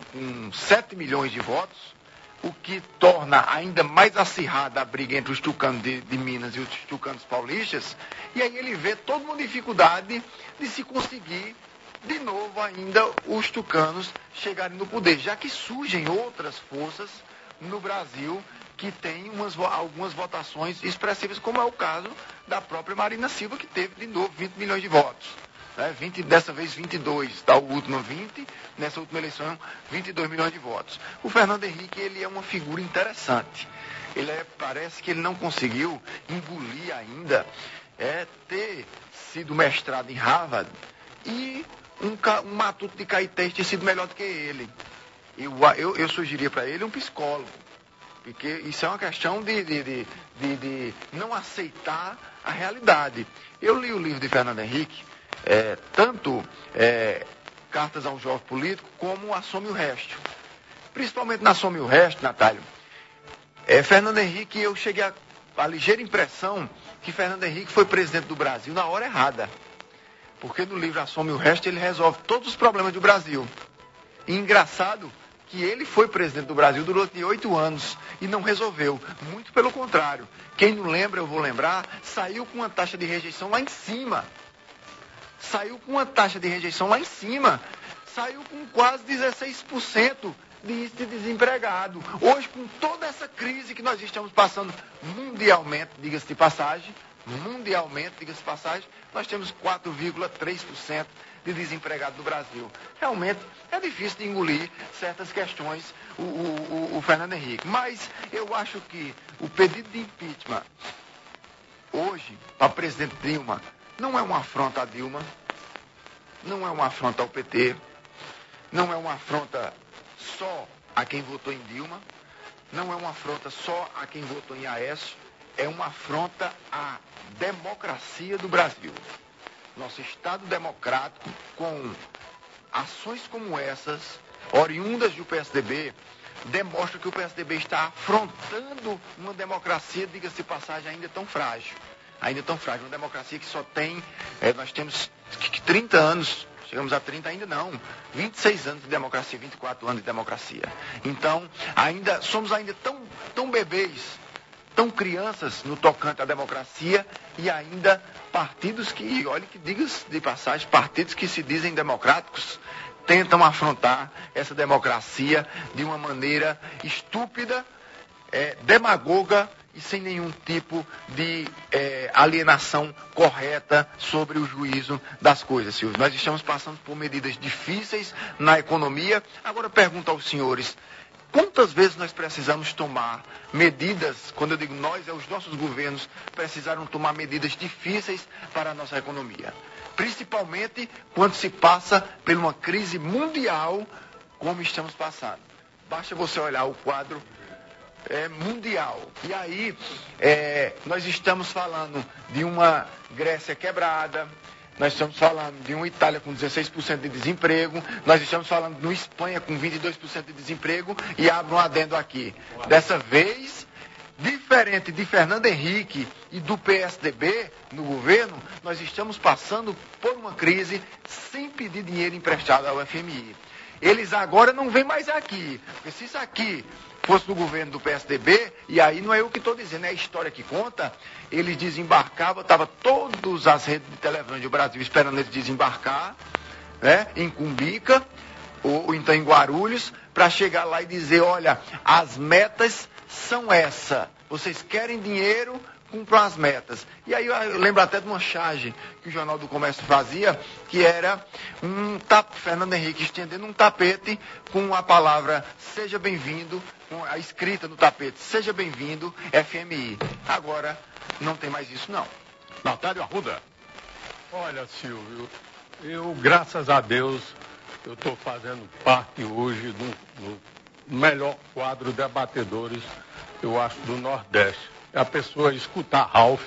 7 milhões de votos, o que torna ainda mais acirrada a briga entre os tucanos de Minas e os tucanos paulistas. E aí ele vê toda uma dificuldade de se conseguir, de novo ainda, os tucanos chegarem no poder, já que surgem outras forças no Brasil que tem algumas votações expressivas, como é o caso da própria Marina Silva, que teve de novo 20 milhões de votos. Dessa vez 22, da última 20, nessa última eleição 22 milhões de votos. O Fernando Henrique, ele é uma figura interessante. Parece que ele não conseguiu engolir ainda ter sido mestrado em Harvard e um matuto de Caetés ter sido melhor do que ele. Eu sugeriria para ele um psicólogo, porque isso é uma questão de não aceitar a realidade. Eu li o livro de Fernando Henrique, tanto Cartas ao Jovem Político, como Assome o Resto. Principalmente na Assome o Resto, Natália, Fernando Henrique, eu cheguei a ligeira impressão que Fernando Henrique foi presidente do Brasil na hora errada. Porque no livro Assome o Resto ele resolve todos os problemas do Brasil. E engraçado que ele foi presidente do Brasil durante 8 anos e não resolveu. Muito pelo contrário. Quem não lembra, eu vou lembrar, saiu com uma taxa de rejeição lá em cima. Saiu com quase 16% de índice de desempregado. Hoje, com toda essa crise que nós estamos passando mundialmente, diga-se de passagem, nós temos 4,3% de desempregado no Brasil. Realmente é difícil de engolir certas questões o Fernando Henrique. Mas eu acho que o pedido de impeachment hoje para a presidente Dilma não é uma afronta a Dilma, não é uma afronta ao PT, não é uma afronta só a quem votou em Dilma, não é uma afronta só a quem votou em Aécio, é uma afronta à democracia do Brasil. Nosso Estado democrático, com ações como essas, oriundas do PSDB, demonstram que o PSDB está afrontando uma democracia, diga-se de passagem, ainda tão frágil. Uma democracia que só tem, nós temos 30 anos, chegamos a 30 ainda não, 26 anos de democracia, 24 anos de democracia. Então, somos ainda tão bebês, tão crianças no tocante à democracia, e ainda partidos que, olha que diga-se de passagem, partidos que se dizem democráticos, tentam afrontar essa democracia de uma maneira estúpida, demagoga e sem nenhum tipo de alienação correta sobre o juízo das coisas, Silvio. Nós estamos passando por medidas difíceis na economia. Agora pergunto aos senhores, quantas vezes nós precisamos tomar medidas, quando eu digo nós, os nossos governos precisaram tomar medidas difíceis para a nossa economia? Principalmente quando se passa por uma crise mundial como estamos passando. Basta você olhar o quadro mundial. E aí, nós estamos falando de uma Grécia quebrada, nós estamos falando de uma Itália com 16% de desemprego, nós estamos falando de uma Espanha com 22% de desemprego, e abro um adendo aqui. Dessa vez, diferente de Fernando Henrique e do PSDB no governo, nós estamos passando por uma crise sem pedir dinheiro emprestado ao FMI. Eles agora não vêm mais aqui, porque se isso aqui fosse do governo do PSDB, e aí não é eu que estou dizendo, é a história que conta, eles desembarcavam, estavam todas as redes de televisão do Brasil esperando eles desembarcar, né, em Cumbica, ou então em Guarulhos, para chegar lá e dizer, olha, as metas são essa, vocês querem dinheiro, cumpram as metas. E aí eu lembro até de uma charge que o Jornal do Comércio fazia, que era Fernando Henrique estendendo um tapete com a palavra seja bem-vindo, com a escrita no tapete, seja bem-vindo, FMI. Agora, não tem mais isso não. Natálio Arruda. Olha, Silvio, eu, graças a Deus, eu estou fazendo parte hoje do melhor quadro de debatedores, eu acho, do Nordeste. A pessoa escutar Ralf,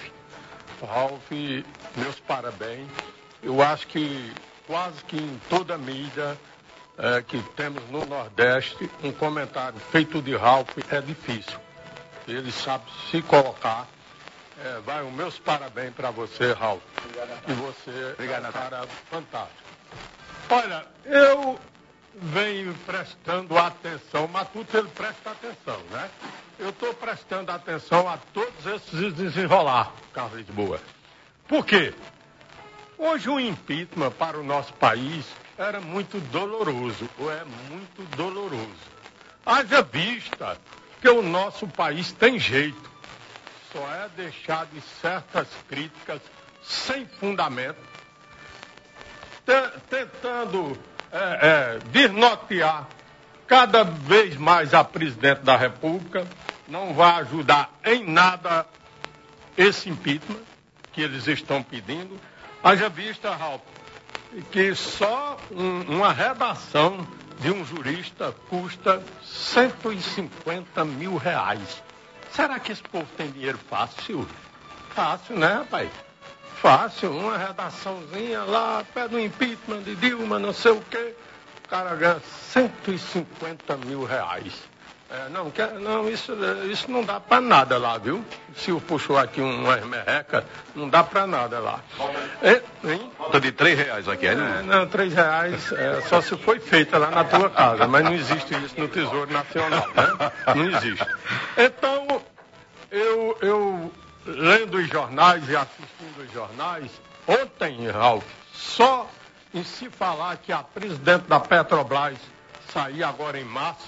meus parabéns. Eu acho que quase que em toda a mídia que temos no Nordeste, um comentário feito de Ralf é difícil. Ele sabe se colocar. Vai os meus parabéns para você, Ralf. E você é um cara fantástico. Olha, eu venho prestando atenção, Matuto ele presta atenção, né? Eu estou prestando atenção a todos esses desenrolar, Carlos Lisboa. Por quê? Hoje o impeachment para o nosso país era muito doloroso, ou é muito doloroso. Haja vista que o nosso país tem jeito. Só é deixar de certas críticas sem fundamento, tentando desnortear cada vez mais a presidente da República. Não vai ajudar em nada esse impeachment que eles estão pedindo. Haja vista, Ralf, que só uma redação de um jurista custa R$150 mil. Será que esse povo tem dinheiro fácil? Fácil, né, rapaz? Fácil, uma redaçãozinha lá, pede um impeachment de Dilma, não sei o quê. O cara ganha R$150 mil. Não, isso não dá para nada lá, viu? Se eu puxou aqui uma merreca, não dá para nada lá. Falta de R$3 aqui, né? Não, R$3 só se foi feita lá na tua casa, mas não existe isso no Tesouro Nacional, né? Não existe. Então, eu lendo os jornais e assistindo os jornais, ontem, Ralf, só em se falar que a presidente da Petrobras sair agora em março,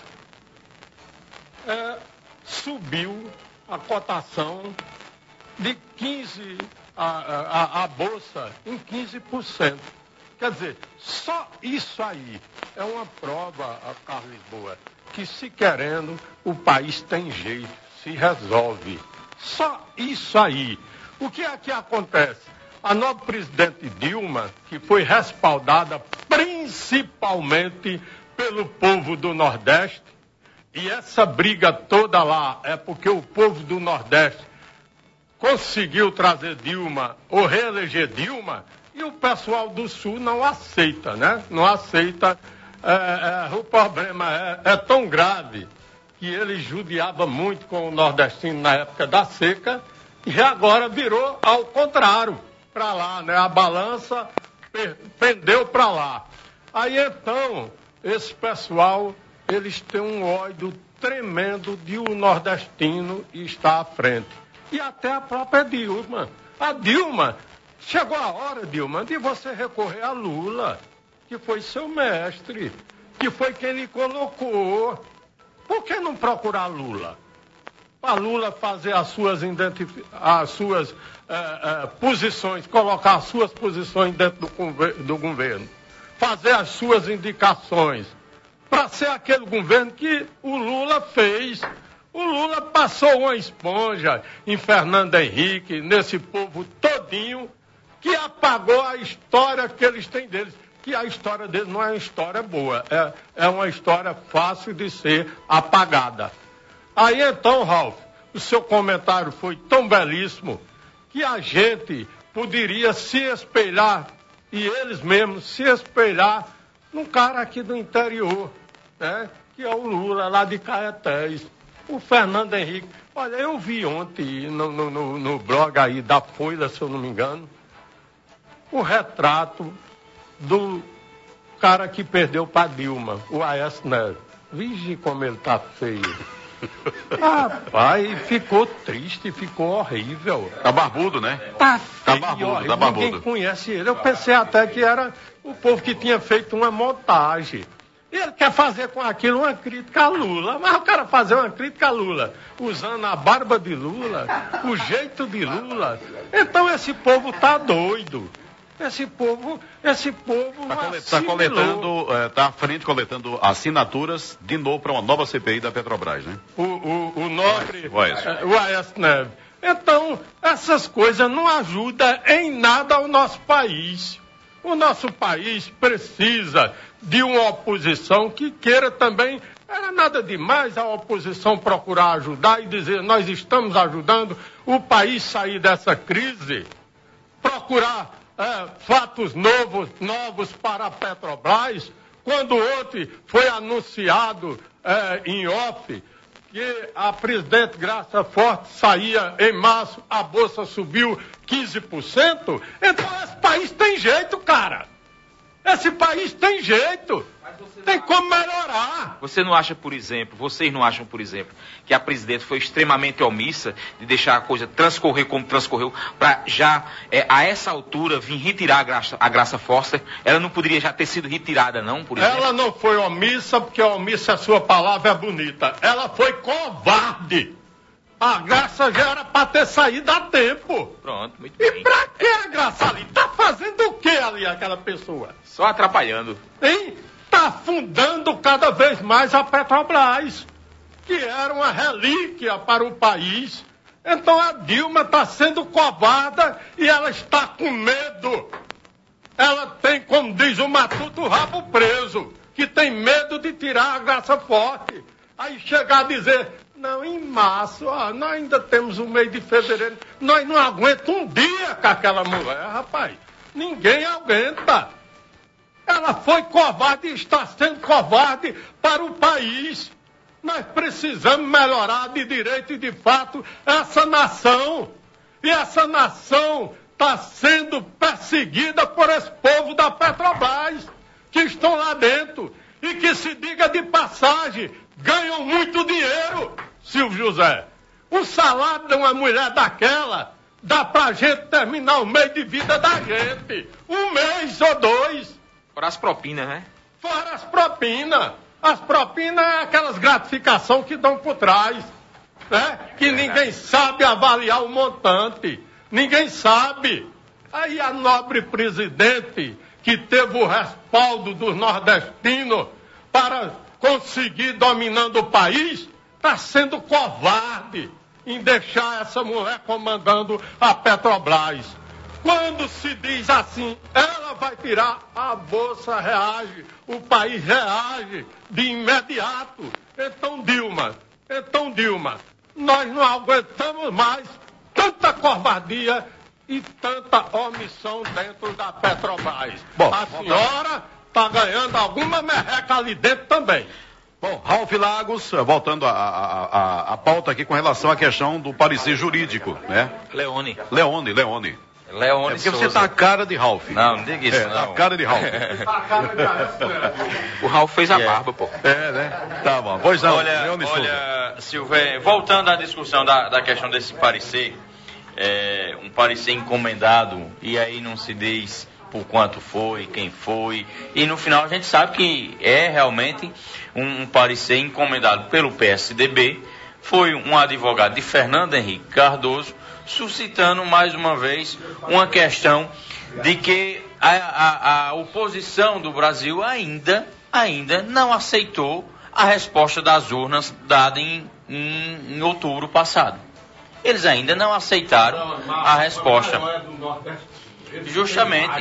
subiu a cotação de 15%, a bolsa em 15%. Quer dizer, só isso aí é uma prova, Carlos Lisboa, que se querendo, o país tem jeito, se resolve. Só isso aí. O que é que acontece? A nova presidente Dilma, que foi respaldada principalmente pelo povo do Nordeste, e essa briga toda lá é porque o povo do Nordeste conseguiu trazer Dilma ou reeleger Dilma, E o pessoal do Sul não aceita, né? Não aceita. O problema é tão grave que ele judiava muito com o nordestino na época da seca e agora virou ao contrário, para lá, né? A balança pendeu para lá. Aí então, esse pessoal, eles têm um ódio tremendo de o nordestino estar à frente. E até a própria Dilma. A Dilma, chegou a hora, Dilma, de você recorrer a Lula, que foi seu mestre, que foi quem lhe colocou. Por que não procurar Lula? Para Lula fazer as suas posições, colocar as suas posições dentro do governo, fazer as suas indicações, para ser aquele governo que o Lula fez. O Lula passou uma esponja em Fernando Henrique, nesse povo todinho, que apagou a história que eles têm deles. Que a história deles não é uma história boa, é uma história fácil de ser apagada. Aí então, Ralf, o seu comentário foi tão belíssimo que a gente poderia se espelhar, e eles mesmos se espelhar, num cara aqui do interior, né? Que é o Lula, lá de Caetés. O Fernando Henrique. Olha, eu vi ontem no blog aí da Folha, se eu não me engano, o retrato do cara que perdeu para Dilma, o Aécio Neves. Vige como ele tá feio. Rapaz, ficou triste, ficou horrível. Tá barbudo, né? Tá feio, tá barbudo. Ninguém conhece ele. Eu pensei até que era o povo que tinha feito uma montagem. Ele quer fazer com aquilo uma crítica a Lula. Mas o cara fazer uma crítica a Lula, usando a barba de Lula, o jeito de Lula. Então esse povo tá doido. Esse povo está coletando, está à frente coletando assinaturas de novo para uma nova CPI da Petrobras, né? O nobre, o Aécio Neves. Então, essas coisas não ajudam em nada ao nosso país. O nosso país precisa de uma oposição que queira também. Era nada demais a oposição procurar ajudar e dizer: nós estamos ajudando o país sair dessa crise. Procurar fatos novos para a Petrobras, quando ontem foi anunciado em off que a presidente Graça Forte saía em março, a bolsa subiu 15%, então esse país tem jeito, cara. Esse país tem jeito. Tem como melhorar. Vocês não acham, por exemplo, que a presidente foi extremamente omissa de deixar a coisa transcorrer como transcorreu, para já, a essa altura, vir retirar a Graça Forte? Ela não poderia já ter sido retirada, não, por exemplo? Ela não foi omissa, porque omissa, a sua palavra é bonita. Ela foi covarde. A Graça já era para ter saído a tempo. Pronto, muito bem. E pra que a Graça ali? Tá fazendo o que ali, aquela pessoa? Só atrapalhando. Hein? Tá afundando cada vez mais a Petrobras, que era uma relíquia para o país. Então a Dilma está sendo covarda e ela está com medo. Ela tem, como diz o Matuto, o rabo preso, que tem medo de tirar a Graça Forte. Aí chegar a dizer: não, em março, nós ainda temos o mês de fevereiro, nós não aguentamos um dia com aquela mulher, rapaz. Ninguém aguenta. Ela foi covarde e está sendo covarde para o país. Nós precisamos melhorar de direito e de fato essa nação. E essa nação está sendo perseguida por esse povo da Petrobras, que estão lá dentro. E que, se diga de passagem, ganham muito dinheiro, Silvio José. O salário de uma mulher daquela dá pra gente terminar o mês de vida da gente. Um mês ou dois. Fora as propinas, né? Fora as propinas. As propinas é aquelas gratificações que dão por trás, né? Que ninguém sabe avaliar o montante. Ninguém sabe. Aí a nobre presidente, que teve o respaldo dos nordestinos para conseguir dominando o país, está sendo covarde em deixar essa mulher comandando a Petrobras. Quando se diz assim, ela vai tirar, a bolsa reage, o país reage de imediato. Então, Dilma, nós não aguentamos mais tanta covardia e tanta omissão dentro da Petrobras. Bom, a senhora está ganhando alguma merreca ali dentro também. Bom, Ralf Lagos, voltando a pauta aqui com relação à questão do parecer jurídico, né? Leone. É porque você tá a cara de Ralf. Não diga isso, não. Tá a cara de Ralf. O Ralf fez a barba, pô. Né? Tá bom. Pois não, Olha, Silvério, voltando à discussão da questão desse parecer, um parecer encomendado, e aí não se diz por quanto foi, quem foi, e no final a gente sabe que é realmente um parecer encomendado pelo PSDB, foi um advogado de Fernando Henrique Cardoso, suscitando mais uma vez uma questão de que a oposição do Brasil ainda não aceitou a resposta das urnas dada em outubro passado. Eles ainda não aceitaram a resposta. Justamente.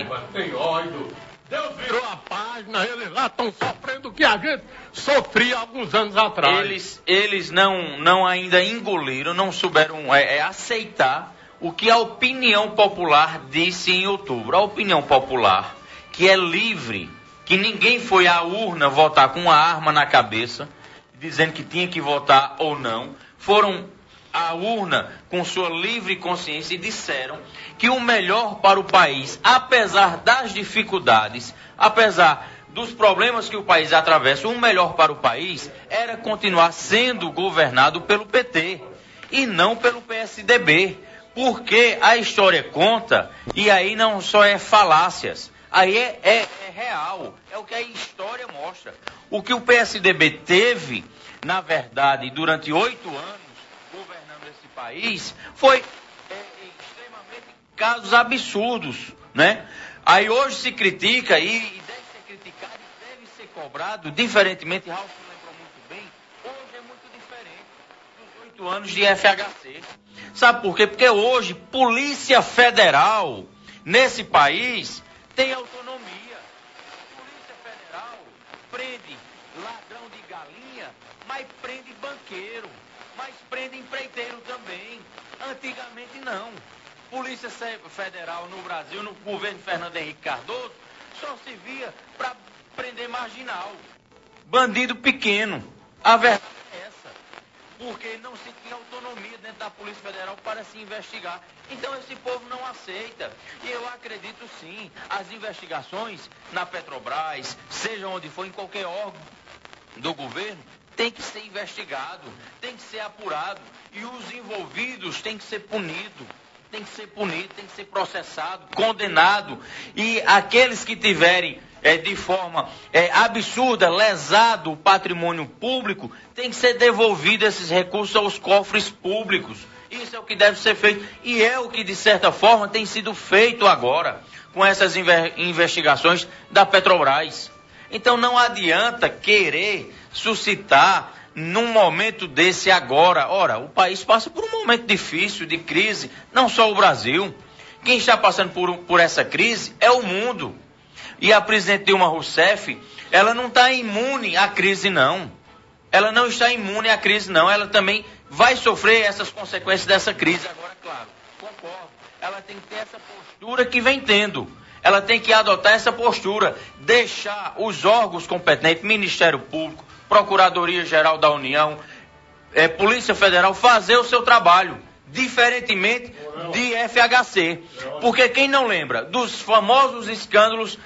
Deus virou a página, eles lá estão sofrendo o que a gente sofria alguns anos atrás. Eles não ainda engoliram, não souberam aceitar o que a opinião popular disse em outubro. A opinião popular, que é livre, que ninguém foi à urna votar com uma arma na cabeça, dizendo que tinha que votar ou não, foram à urna com sua livre consciência e disseram que o melhor para o país, apesar das dificuldades, apesar dos problemas que o país atravessa, o melhor para o país era continuar sendo governado pelo PT e não pelo PSDB, porque a história conta, e aí não só é falácias, aí é real, é o que a história mostra. O que o PSDB teve, na verdade, durante 8 anos, governando esse país, foi extremamente casos absurdos, né? Aí hoje se critica e deve ser criticado e deve ser cobrado, diferentemente, Ralf lembrou muito bem, hoje é muito diferente dos 8 anos de FHC. Sabe por quê? Porque hoje, Polícia Federal, nesse país, tem autonomia. Polícia Federal prende ladrão de galinha, mas prende banqueiro, mas prende empreiteiro também. Antigamente não. Polícia Federal no Brasil, no governo Fernando Henrique Cardoso, só se via para prender marginal, bandido pequeno. A verdade é essa, porque não se tinha autonomia dentro da Polícia Federal para se investigar. Então esse povo não aceita. E eu acredito sim, as investigações na Petrobras, seja onde for, em qualquer órgão do governo, tem que ser investigado, tem que ser apurado, e os envolvidos têm que ser punidos. Tem que ser processado, condenado, e aqueles que tiverem de forma absurda lesado o patrimônio público, tem que ser devolvido esses recursos aos cofres públicos. Isso é o que deve ser feito, e é o que de certa forma tem sido feito agora com essas investigações da Petrobras. Então não adianta querer suscitar num momento desse agora. Ora, o país passa por um momento difícil, de crise, não só o Brasil. Quem está passando por essa crise é o mundo. E a presidente Dilma Rousseff, ela não está imune à crise, não. Ela não está imune à crise, não. Ela também vai sofrer essas consequências dessa crise. Agora, claro, concordo. Ela tem que ter essa postura que vem tendo. Ela tem que adotar essa postura, deixar os órgãos competentes, Ministério Público, Procuradoria-Geral da União, Polícia Federal, fazer o seu trabalho, diferentemente de FHC. Porque quem não lembra dos famosos escândalos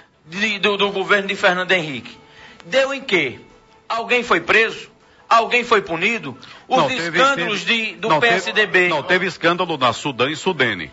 do governo de Fernando Henrique? Deu em quê? Alguém foi preso? Alguém foi punido? Os escândalos do PSDB... Não, teve escândalo na Sudã e Sudene.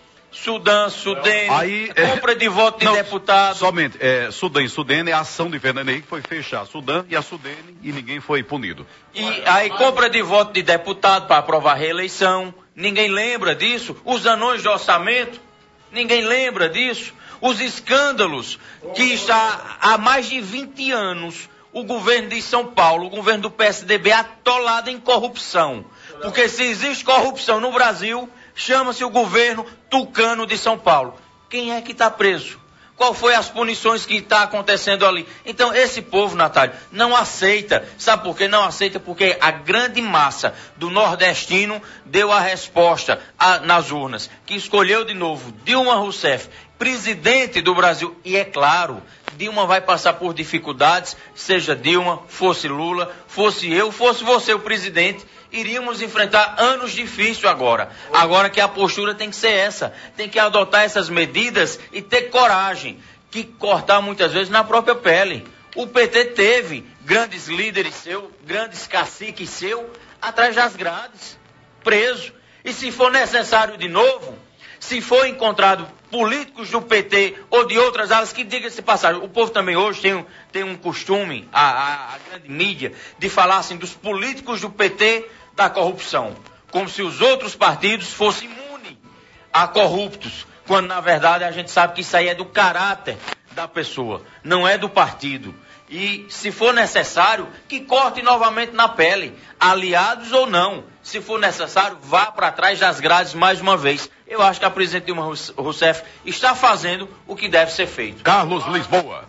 Sudene, compra de voto de deputado. Somente, Sudã e Sudene, a ação de Fernando Henrique foi fechar a Sudã e a Sudene e ninguém foi punido. E aí compra de voto de deputado para aprovar a reeleição, ninguém lembra disso. Os anões de orçamento, ninguém lembra disso. Os escândalos que está há mais de 20 anos, o governo de São Paulo, o governo do PSDB atolado em corrupção. Porque se existe corrupção no Brasil, chama-se o governo tucano de São Paulo. Quem é que está preso? Qual foi as punições que está acontecendo ali? Então, esse povo, Natália, não aceita. Sabe por quê? Não aceita porque a grande massa do nordestino deu a resposta nas urnas, que escolheu de novo Dilma Rousseff, presidente do Brasil. E é claro, Dilma vai passar por dificuldades, seja Dilma, fosse Lula, fosse eu, fosse você o presidente. Iríamos enfrentar anos difíceis agora. Agora que a postura tem que ser essa. Tem que adotar essas medidas e ter coragem. Que cortar muitas vezes na própria pele. O PT teve grandes líderes seus, grandes caciques seus, atrás das grades, preso. E se for necessário de novo, se for encontrado políticos do PT ou de outras áreas, que diga-se passagem, o povo também hoje tem um costume, a grande mídia, de falar assim dos políticos do PT da corrupção, como se os outros partidos fossem imunes a corruptos, quando na verdade a gente sabe que isso aí é do caráter da pessoa, não é do partido. E se for necessário, que corte novamente na pele, aliados ou não. Se for necessário, vá para trás das grades mais uma vez. Eu acho que a presidente Dilma Rousseff está fazendo o que deve ser feito. Carlos Lisboa.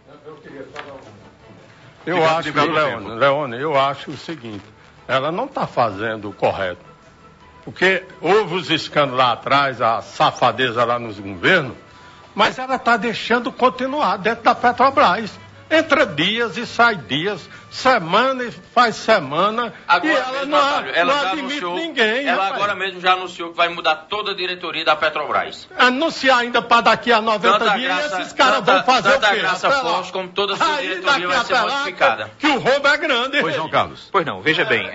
Eu acho, Leone, eu acho o seguinte, ela não está fazendo o correto. Porque houve os escândalos lá atrás, a safadeza lá nos governos, mas ela está deixando continuar dentro da Petrobras. Entra dias e sai dias, semana e faz semana, agora e ela mesmo, não, Natália, ela não já admite anunciou, ninguém. Ela rapaz. agora mesmo já anunciou que vai mudar toda a diretoria da Petrobras. Anunciar ainda para daqui a 90 dias, esses caras vão fazer o quê? Tanto a Graça Forte como toda a sua diretoria vai ser modificada. Que o roubo é grande. Pois não, Carlos. Pois não, veja bem,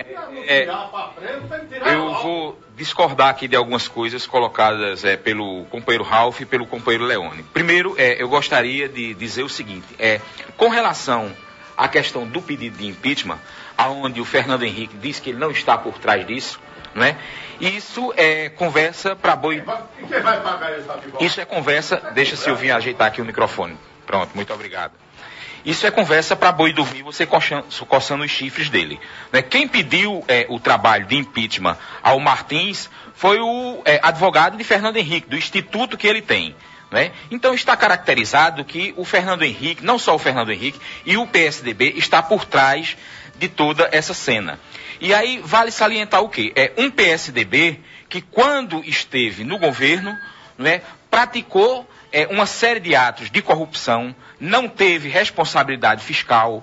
eu vou discordar aqui de algumas coisas colocadas pelo companheiro Ralph e pelo companheiro Leone. Primeiro, eu gostaria de dizer o seguinte, com relação à questão do pedido de impeachment, onde o Fernando Henrique diz que ele não está por trás disso, não é? Isso é conversa para boi... Quem vai pagar essa bigode? Isso é conversa... Deixa Silvinho ajeitar aqui o microfone. Pronto, muito obrigado. Isso é conversa para boi dormir, você coçando os chifres dele. Né? Quem pediu o trabalho de impeachment ao Martins foi o advogado de Fernando Henrique, do instituto que ele tem. Né? Então está caracterizado que o Fernando Henrique, não só o Fernando Henrique, e o PSDB está por trás de toda essa cena. E aí vale salientar o quê? Um PSDB que quando esteve no governo, né, praticou uma série de atos de corrupção, não teve responsabilidade fiscal,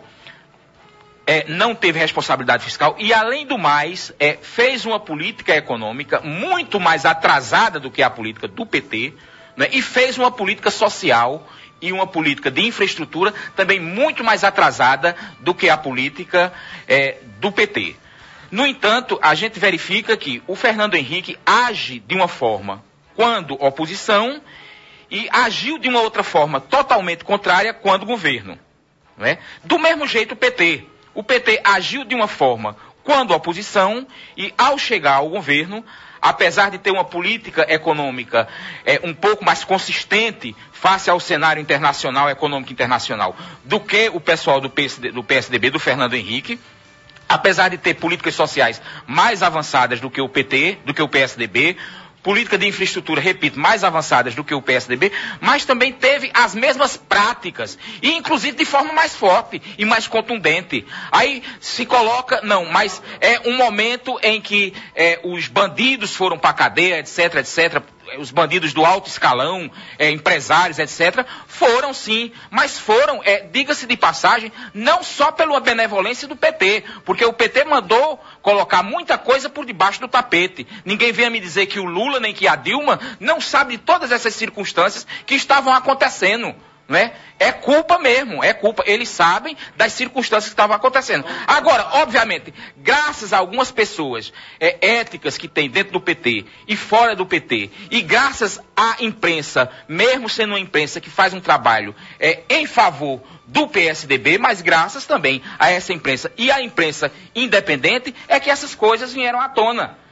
e além do mais, fez uma política econômica muito mais atrasada do que a política do PT, né, e fez uma política social e uma política de infraestrutura também muito mais atrasada do que a política do PT. No entanto, a gente verifica que o Fernando Henrique age de uma forma quando oposição e agiu de uma outra forma totalmente contrária quando governo. Né? Do mesmo jeito o PT. O PT agiu de uma forma quando oposição e ao chegar ao governo, apesar de ter uma política econômica um pouco mais consistente face ao cenário internacional, econômico internacional, do que o pessoal do PSDB, do Fernando Henrique, apesar de ter políticas sociais mais avançadas do que o PT, do que o PSDB, política de infraestrutura, repito, mais avançadas do que o PSDB, mas também teve as mesmas práticas, e inclusive de forma mais forte e mais contundente. Aí se coloca, não, mas é um momento em que os bandidos foram para a cadeia, etc, etc, os bandidos do alto escalão, empresários, etc, foram sim, mas foram, diga-se de passagem, não só pela benevolência do PT, porque o PT mandou colocar muita coisa por debaixo do tapete. Ninguém venha me dizer que o Lula nem que a Dilma não sabe de todas essas circunstâncias que estavam acontecendo. Né? É culpa mesmo, é culpa. Eles sabem das circunstâncias que estavam acontecendo. Agora, obviamente, graças a algumas pessoas éticas que tem dentro do PT e fora do PT, e graças à imprensa, mesmo sendo uma imprensa que faz um trabalho em favor do PSDB, mas graças também a essa imprensa e a imprensa independente, é que essas coisas vieram à tona.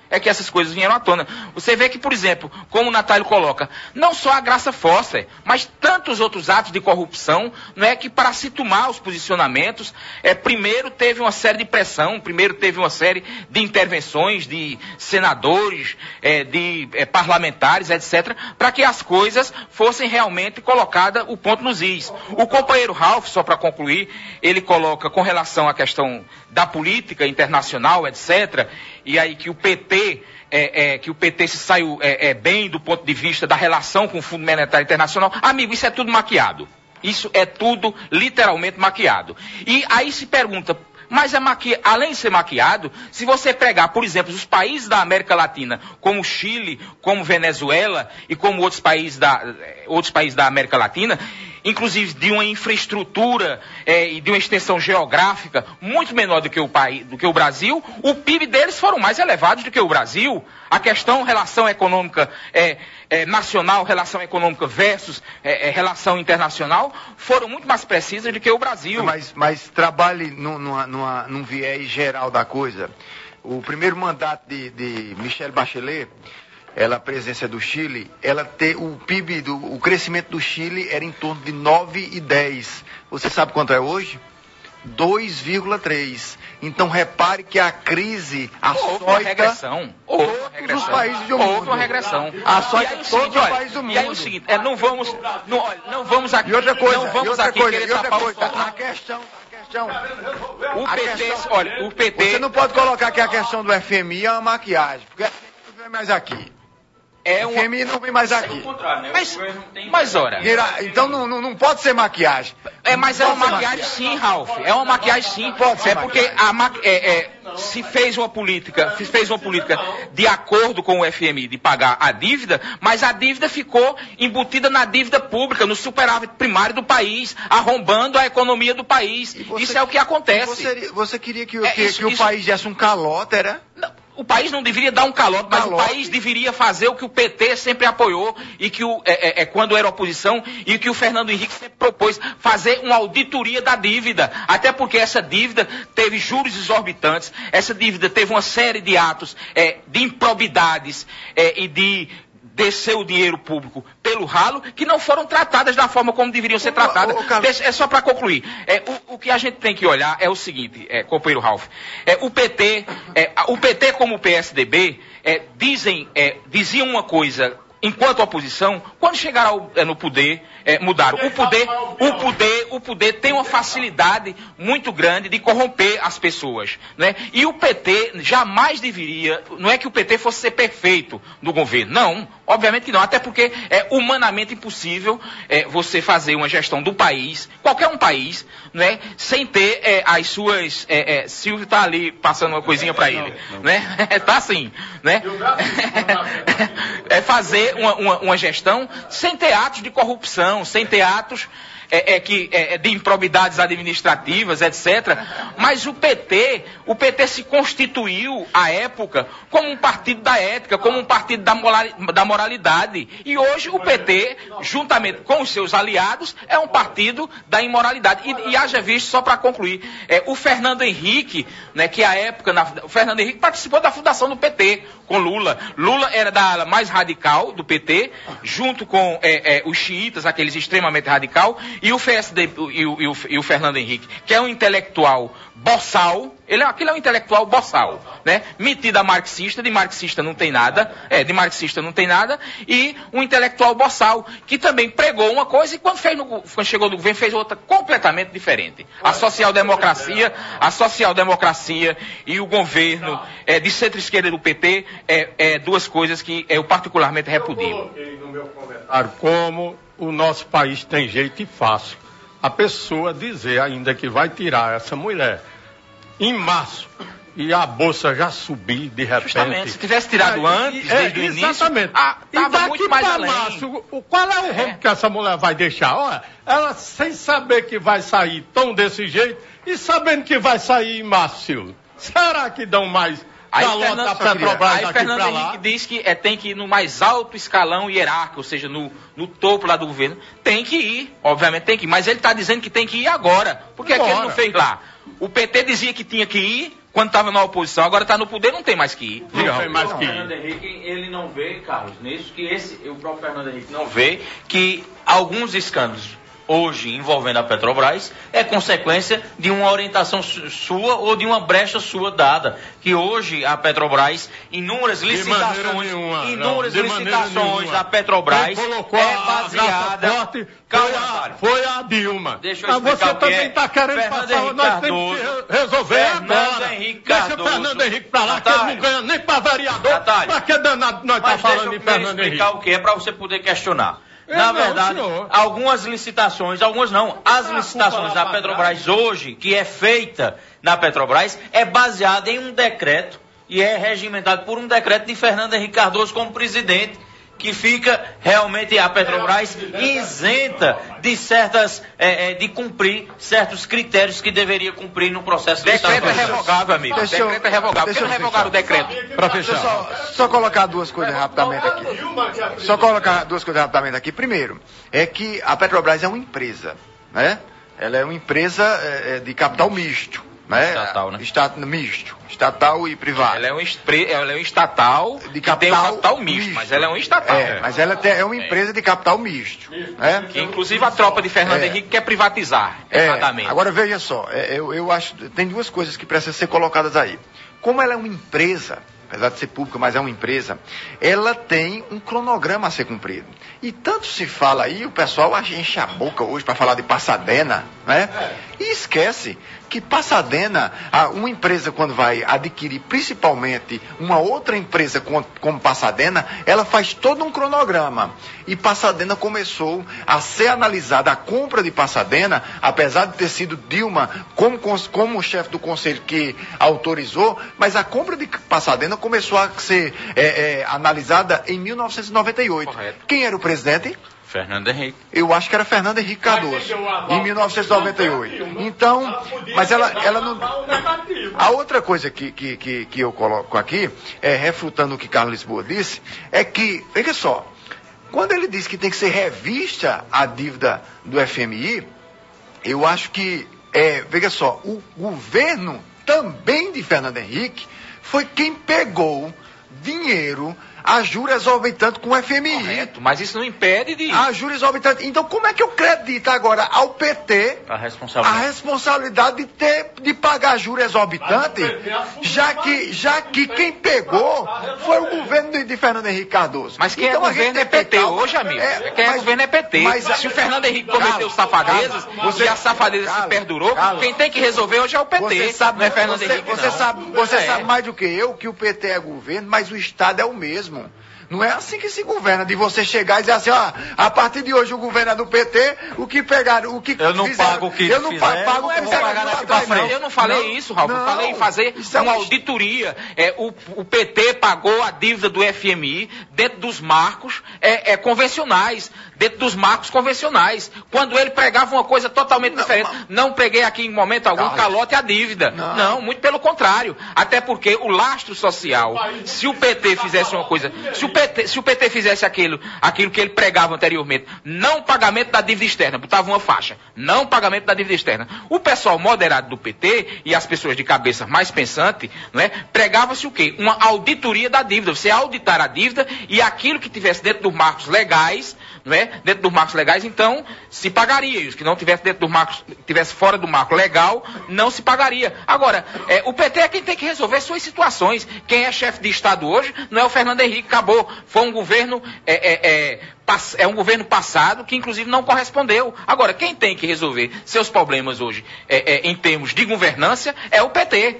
é que essas coisas vieram à tona. Você vê que, por exemplo, como o Natálio coloca, não só a Graça Foster, mas tantos outros atos de corrupção, não é que para se tomar os posicionamentos, primeiro teve uma série de pressão, primeiro teve uma série de intervenções de senadores, de parlamentares, etc., para que as coisas fossem realmente colocadas o ponto nos is. O companheiro Ralph, só para concluir, ele coloca com relação à questão da política internacional, etc., e aí que o PT se saiu bem do ponto de vista da relação com o Fundo Monetário Internacional. Amigo, isso é tudo maquiado. Isso é tudo literalmente maquiado. E aí se pergunta, mas além de ser maquiado, se você pegar, por exemplo, os países da América Latina, como Chile, como Venezuela e como outros países da América Latina, inclusive de uma infraestrutura e de uma extensão geográfica muito menor do que o Brasil, o PIB deles foram mais elevados do que o Brasil. A questão relação econômica nacional, relação econômica versus relação internacional, foram muito mais precisas do que o Brasil. Mas trabalhe num viés geral da coisa. O primeiro mandato de Michelle Bachelet, ela, a presidência do Chile, o PIB, o crescimento do Chile era em torno de 9,10. Você sabe quanto é hoje? 2,3. Então repare que a crise açoita todos os países do mundo. Houve uma regressão. Açoita todos os países do mundo. E aí o seguinte, não vamos aqui... E outra coisa, a questão... O PT... Você não pode colocar que a questão do FMI é uma maquiagem, porque não vem mais aqui. O FMI não vem mais aqui. Mas ora... Então não pode ser maquiagem. Mas é uma maquiagem sim, Ralf. É uma maquiagem sim. Pode ser porque se fez uma política de acordo com o FMI de pagar a dívida, mas a dívida ficou embutida na dívida pública, no superávit primário do país, arrombando a economia do país. Isso é o que acontece. Você queria que o país desse um calote, era? Não. O país não deveria dar um calote, mas o país deveria fazer o que o PT sempre apoiou, e que quando era oposição, e que o Fernando Henrique sempre propôs, fazer uma auditoria da dívida. Até porque essa dívida teve juros exorbitantes, essa dívida teve uma série de atos de improbidades e de descer o dinheiro público pelo ralo, que não foram tratadas da forma como deveriam ser tratadas. É só para concluir. O que a gente tem que olhar é o seguinte, companheiro Ralf. O PT como o PSDB, diziam uma coisa enquanto oposição, quando chegaram no poder, mudaram. O poder tem uma facilidade muito grande de corromper as pessoas, né? E o PT jamais deveria, não é que o PT fosse ser perfeito no governo, não, obviamente que não, até porque é humanamente impossível você fazer uma gestão do país, qualquer um país, né, sem ter as suas... Silvio está ali passando uma coisinha para ele, né? Tá assim, né? Fazer uma gestão sem ter atos de corrupção, sem ter atos de improbidades administrativas, etc. Mas o PT se constituiu, à época, como um partido da ética, como um partido da moralidade. E hoje o PT, juntamente com os seus aliados, é um partido da imoralidade. E haja visto, só para concluir, o Fernando Henrique, né, que à época, o Fernando Henrique participou da fundação do PT, com Lula. Lula era da ala mais radical do PT, junto com os xiitas, aqueles extremamente radical, e o PSD e o Fernando Henrique, que é um intelectual boçal, aquele é um intelectual boçal, né? Metido a marxista, de marxista não tem nada, e um intelectual boçal, que também pregou uma coisa e quando chegou no governo fez outra completamente diferente. A social-democracia e o governo de centro-esquerda do PT duas coisas que eu particularmente repudio. Eu coloquei no meu comentário como o nosso país tem jeito e fácil. A pessoa dizer ainda que vai tirar essa mulher em março e a bolsa já subir de repente. Justamente, se tivesse tirado antes, desde o início, exatamente. E daqui muito mais além. Março, qual é o rumo que essa mulher vai deixar? Olha, ela sem saber que vai sair tão desse jeito e sabendo que vai sair em março, Silvio. Será que dão mais... Aí Fernando Henrique diz que tem que ir no mais alto escalão hierárquico, ou seja, no topo lá do governo. Tem que ir, obviamente tem que ir, mas ele está dizendo que tem que ir agora. Por que ele não fez lá? O PT dizia que tinha que ir quando estava na oposição, agora está no poder, não tem mais que ir. Não tem mais que ir. O Fernando Henrique, ele não vê, Carlos, nisso, que o próprio Fernando Henrique Não vê que alguns escândalos hoje envolvendo a Petrobras é consequência de uma orientação sua ou de uma brecha sua dada. Que hoje a Petrobras, inúmeras licitações da Petrobras é baseada... Foi a Dilma. Deixa eu explicar você também está querendo Fernando passar, Henrique nós temos que resolver agora. Deixa o Fernando Henrique pra lá, que ele não ganha nem pra vereador. Pra que danado nós tá falando de Fernando Henrique? Explicar o que é para você poder questionar. Na verdade, algumas licitações, algumas não, as licitações da Petrobras hoje, que é feita na Petrobras, é baseada em um decreto e é regimentado por um decreto de Fernando Henrique Cardoso como presidente, que fica realmente a Petrobras isenta de de cumprir certos critérios que deveria cumprir no processo de licitação. Decreto é revogável, amigo. Decreto é revogável. Por que não revogaram o decreto? Para fechar. Só colocar duas coisas rapidamente aqui. Primeiro, é que a Petrobras é uma empresa, né? Ela é uma empresa de capital misto. Né? Estatal, né? Misto, estatal e privado. Ela é um estatal de que tem um capital misto, mas ela é um estatal. Mas ela é uma empresa de capital misto. Né? Que inclusive a tropa de Fernando Henrique quer privatizar. Erradamente. Agora veja só, eu acho tem duas coisas que precisam ser colocadas aí. Como ela é uma empresa, apesar de ser pública, mas é uma empresa, ela tem um cronograma a ser cumprido. E tanto se fala aí, o pessoal enche a boca hoje para falar de Pasadena, né? E esquece que Pasadena, uma empresa quando vai adquirir principalmente uma outra empresa como Pasadena, ela faz todo um cronograma. E Pasadena começou a ser analisada, a compra de Pasadena, apesar de ter sido Dilma como chefe do conselho que autorizou, mas a compra de Pasadena começou a ser analisada em 1998. Correto. Quem era o presidente? Fernando Henrique. Eu acho que era Fernando Henrique Cardoso, em 1998. Então, mas ela não... A outra coisa que eu coloco aqui, refutando o que Carlos Lisboa disse, é que, veja só, quando ele diz que tem que ser revista a dívida do FMI, eu acho que, veja só, o governo também de Fernando Henrique foi quem pegou dinheiro a juros exorbitantes com o FMI. Correto, mas isso não impede de... A juros exorbitantes. Então, como é que eu acredito agora ao PT a responsabilidade de pagar juros exorbitantes, já que quem pegou foi o governo de Fernando Henrique Cardoso. Mas quem é governo é PT hoje, amigo. Quem é governo é PT. Mas se o Fernando Henrique cometeu safadezas, e a safadeza se perdurou, quem tem que resolver hoje é o PT. Não é Fernando Henrique, Você sabe mais do que eu que o PT é governo, mas o Estado é o mesmo. Não é assim que se governa, de você chegar e dizer assim, a partir de hoje o governo é do PT, o que pegaram, o que eu não fizeram, pago o que eu não fizer, pago o que pagar daqui pra frente. Eu não falei isso, Ralf, eu falei em fazer uma auditoria. O PT pagou a dívida do FMI dentro dos marcos convencionais, quando ele pregava uma coisa totalmente diferente. Não preguei aqui em momento algum calote à dívida. Não, muito pelo contrário. Até porque o lastro social, se o PT fizesse uma coisa, se o PT fizesse aquilo que ele pregava anteriormente, não pagamento da dívida externa, botava uma faixa, não pagamento da dívida externa. O pessoal moderado do PT e as pessoas de cabeça mais pensante, não é, pregava-se o quê? Uma auditoria da dívida, você auditar a dívida e aquilo que tivesse dentro dos marcos legais, não é? Dentro dos marcos legais, então, se pagaria. E os que não tivesse dentro dos marcos, tivesse fora do marco legal, não se pagaria. Agora, o PT é quem tem que resolver suas situações. Quem é chefe de Estado hoje não é o Fernando Henrique, acabou. Foi um governo, um governo passado que inclusive não correspondeu. Agora, quem tem que resolver seus problemas hoje em termos de governança é o PT.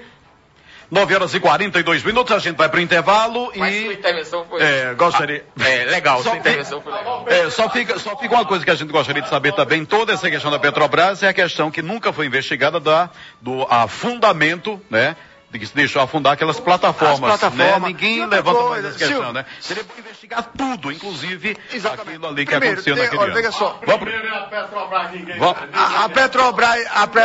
9h42, a gente vai para o intervalo e... Mas sua intervenção foi... gostaria... legal, sua intervenção foi legal. Só fica uma coisa que a gente gostaria de saber também, toda essa questão da Petrobras é a questão que nunca foi investigada do afundamento, né? Que se deixou afundar aquelas plataformas, né? Ninguém levanta mais essa questão, né? Seria bom investigar tudo, inclusive aquilo ali que aconteceu naquele ano. Veja só, a Petrobras,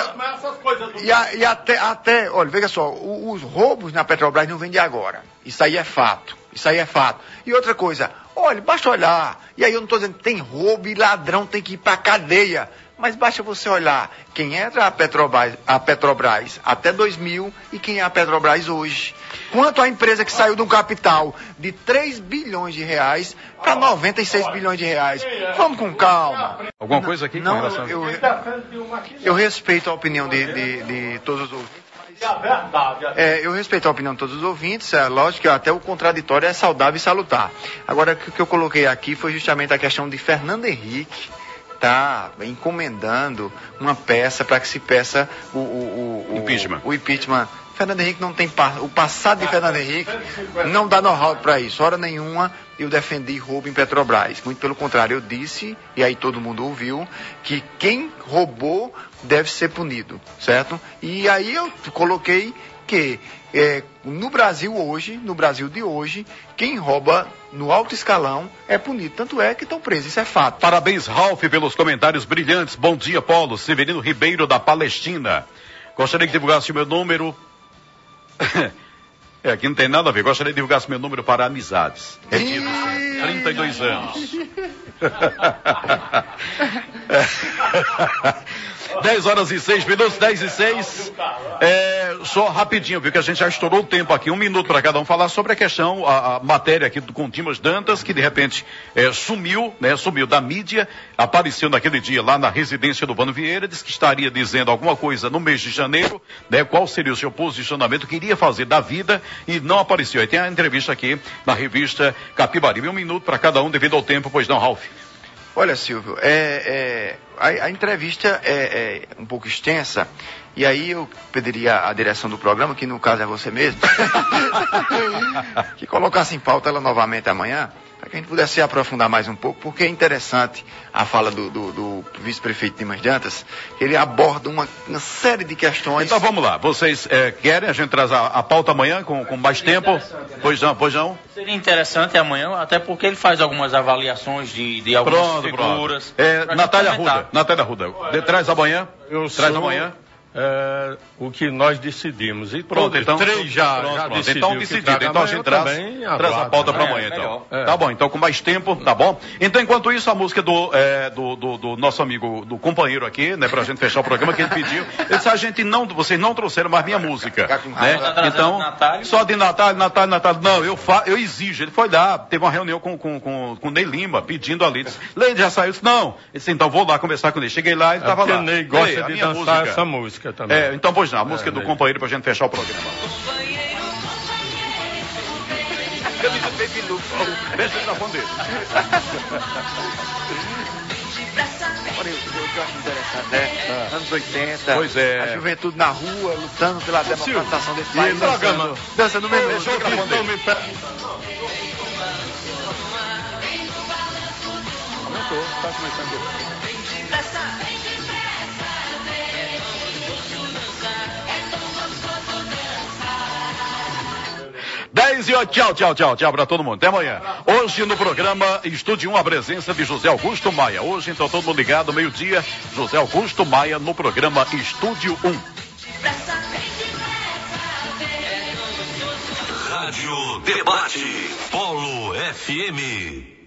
e até, olha, veja só, os roubos na Petrobras não vêm de agora. Isso aí é fato. E outra coisa, olha, basta olhar, e aí eu não estou dizendo que tem roubo e ladrão tem que ir para cadeia. Mas basta você olhar quem era a Petrobras até 2000 e quem é a Petrobras hoje. Quanto a empresa que saiu de um capital de 3 bilhões de reais para 96 bilhões de reais. Vamos com calma. Alguma coisa aqui não, com relação... Eu respeito a opinião de todos os ouvintes. Eu respeito a opinião de todos os ouvintes, é lógico que até o contraditório é saudável e salutar. Agora, o que eu coloquei aqui foi justamente a questão de Fernando Henrique está encomendando uma peça para que se peça o impeachment. Fernando Henrique não tem... O passado de Fernando Henrique não dá know-how para isso. Hora nenhuma eu defendi roubo em Petrobras. Muito pelo contrário, eu disse, e aí todo mundo ouviu, que quem roubou deve ser punido, certo? E aí eu coloquei que no Brasil de hoje, quem rouba no alto escalão é punido. Tanto é que estão presos, isso é fato. Parabéns, Ralf, pelos comentários brilhantes. Bom dia, Paulo. Severino Ribeiro, da Palestina. Gostaria que divulgasse o meu número... Aqui não tem nada a ver. Gostaria de divulgar meu número para amizades. Retido 32 anos. 10 horas e 6 minutos, 10 e 6. Só rapidinho, viu, que a gente já estourou o tempo aqui, 1 minuto para cada um falar sobre a questão, a matéria aqui com o Dimas Dantas, que de repente sumiu da mídia, apareceu naquele dia lá na residência do Vânio Vieira, disse que estaria dizendo alguma coisa no mês de janeiro, né, qual seria o seu posicionamento, que iria fazer da vida, e não apareceu. Aí tem a entrevista aqui na revista Capibaribe, 1 minuto para cada um devido ao tempo, pois não, Ralf? Olha, Silvio, a entrevista é um pouco extensa, e aí eu pediria à direção do programa, que no caso é você mesmo, que colocasse em pauta ela novamente amanhã, para que a gente pudesse aprofundar mais um pouco, porque é interessante a fala do vice-prefeito Dimas Dantas, que ele aborda uma série de questões. Então vamos lá, vocês querem a gente traz a pauta amanhã com mais tempo? Pois não? Seria interessante amanhã, até porque ele faz algumas avaliações de algumas figuras. Natália Arruda, traz amanhã? Traz amanhã? O que nós decidimos. E pronto, então, já decidiu. Então decidido. Então a gente traz a pauta para amanhã, então. Tá bom, então com mais tempo, tá bom? Então, enquanto isso, a música do nosso amigo, do companheiro aqui, né, pra gente fechar o programa, que ele pediu. Ele disse, vocês não trouxeram mais minha música, né? Então, só de Natália. Não, eu exijo. Ele foi lá, teve uma reunião com o Ney Lima, pedindo ali. Ney já saiu, disse, não. Ele disse, então vou lá conversar com ele. Cheguei lá, ele tava lá. O Ney gosta de dançar essa música também. Então, pois não, a música do companheiro pra gente fechar o programa. Deixa ele na fone dele. Olha, eu acho interessante, né? Anos 80, pois é. A juventude na rua, lutando pela democratização desse país. Dança no mesmo. Deixa eu aumentou, tá começando. 10 e 8, tchau pra todo mundo, até amanhã. Hoje no programa Estúdio 1, a presença de José Augusto Maia. Hoje, então, todo mundo ligado, meio-dia, José Augusto Maia no programa Estúdio 1. Rádio Debate, Polo FM.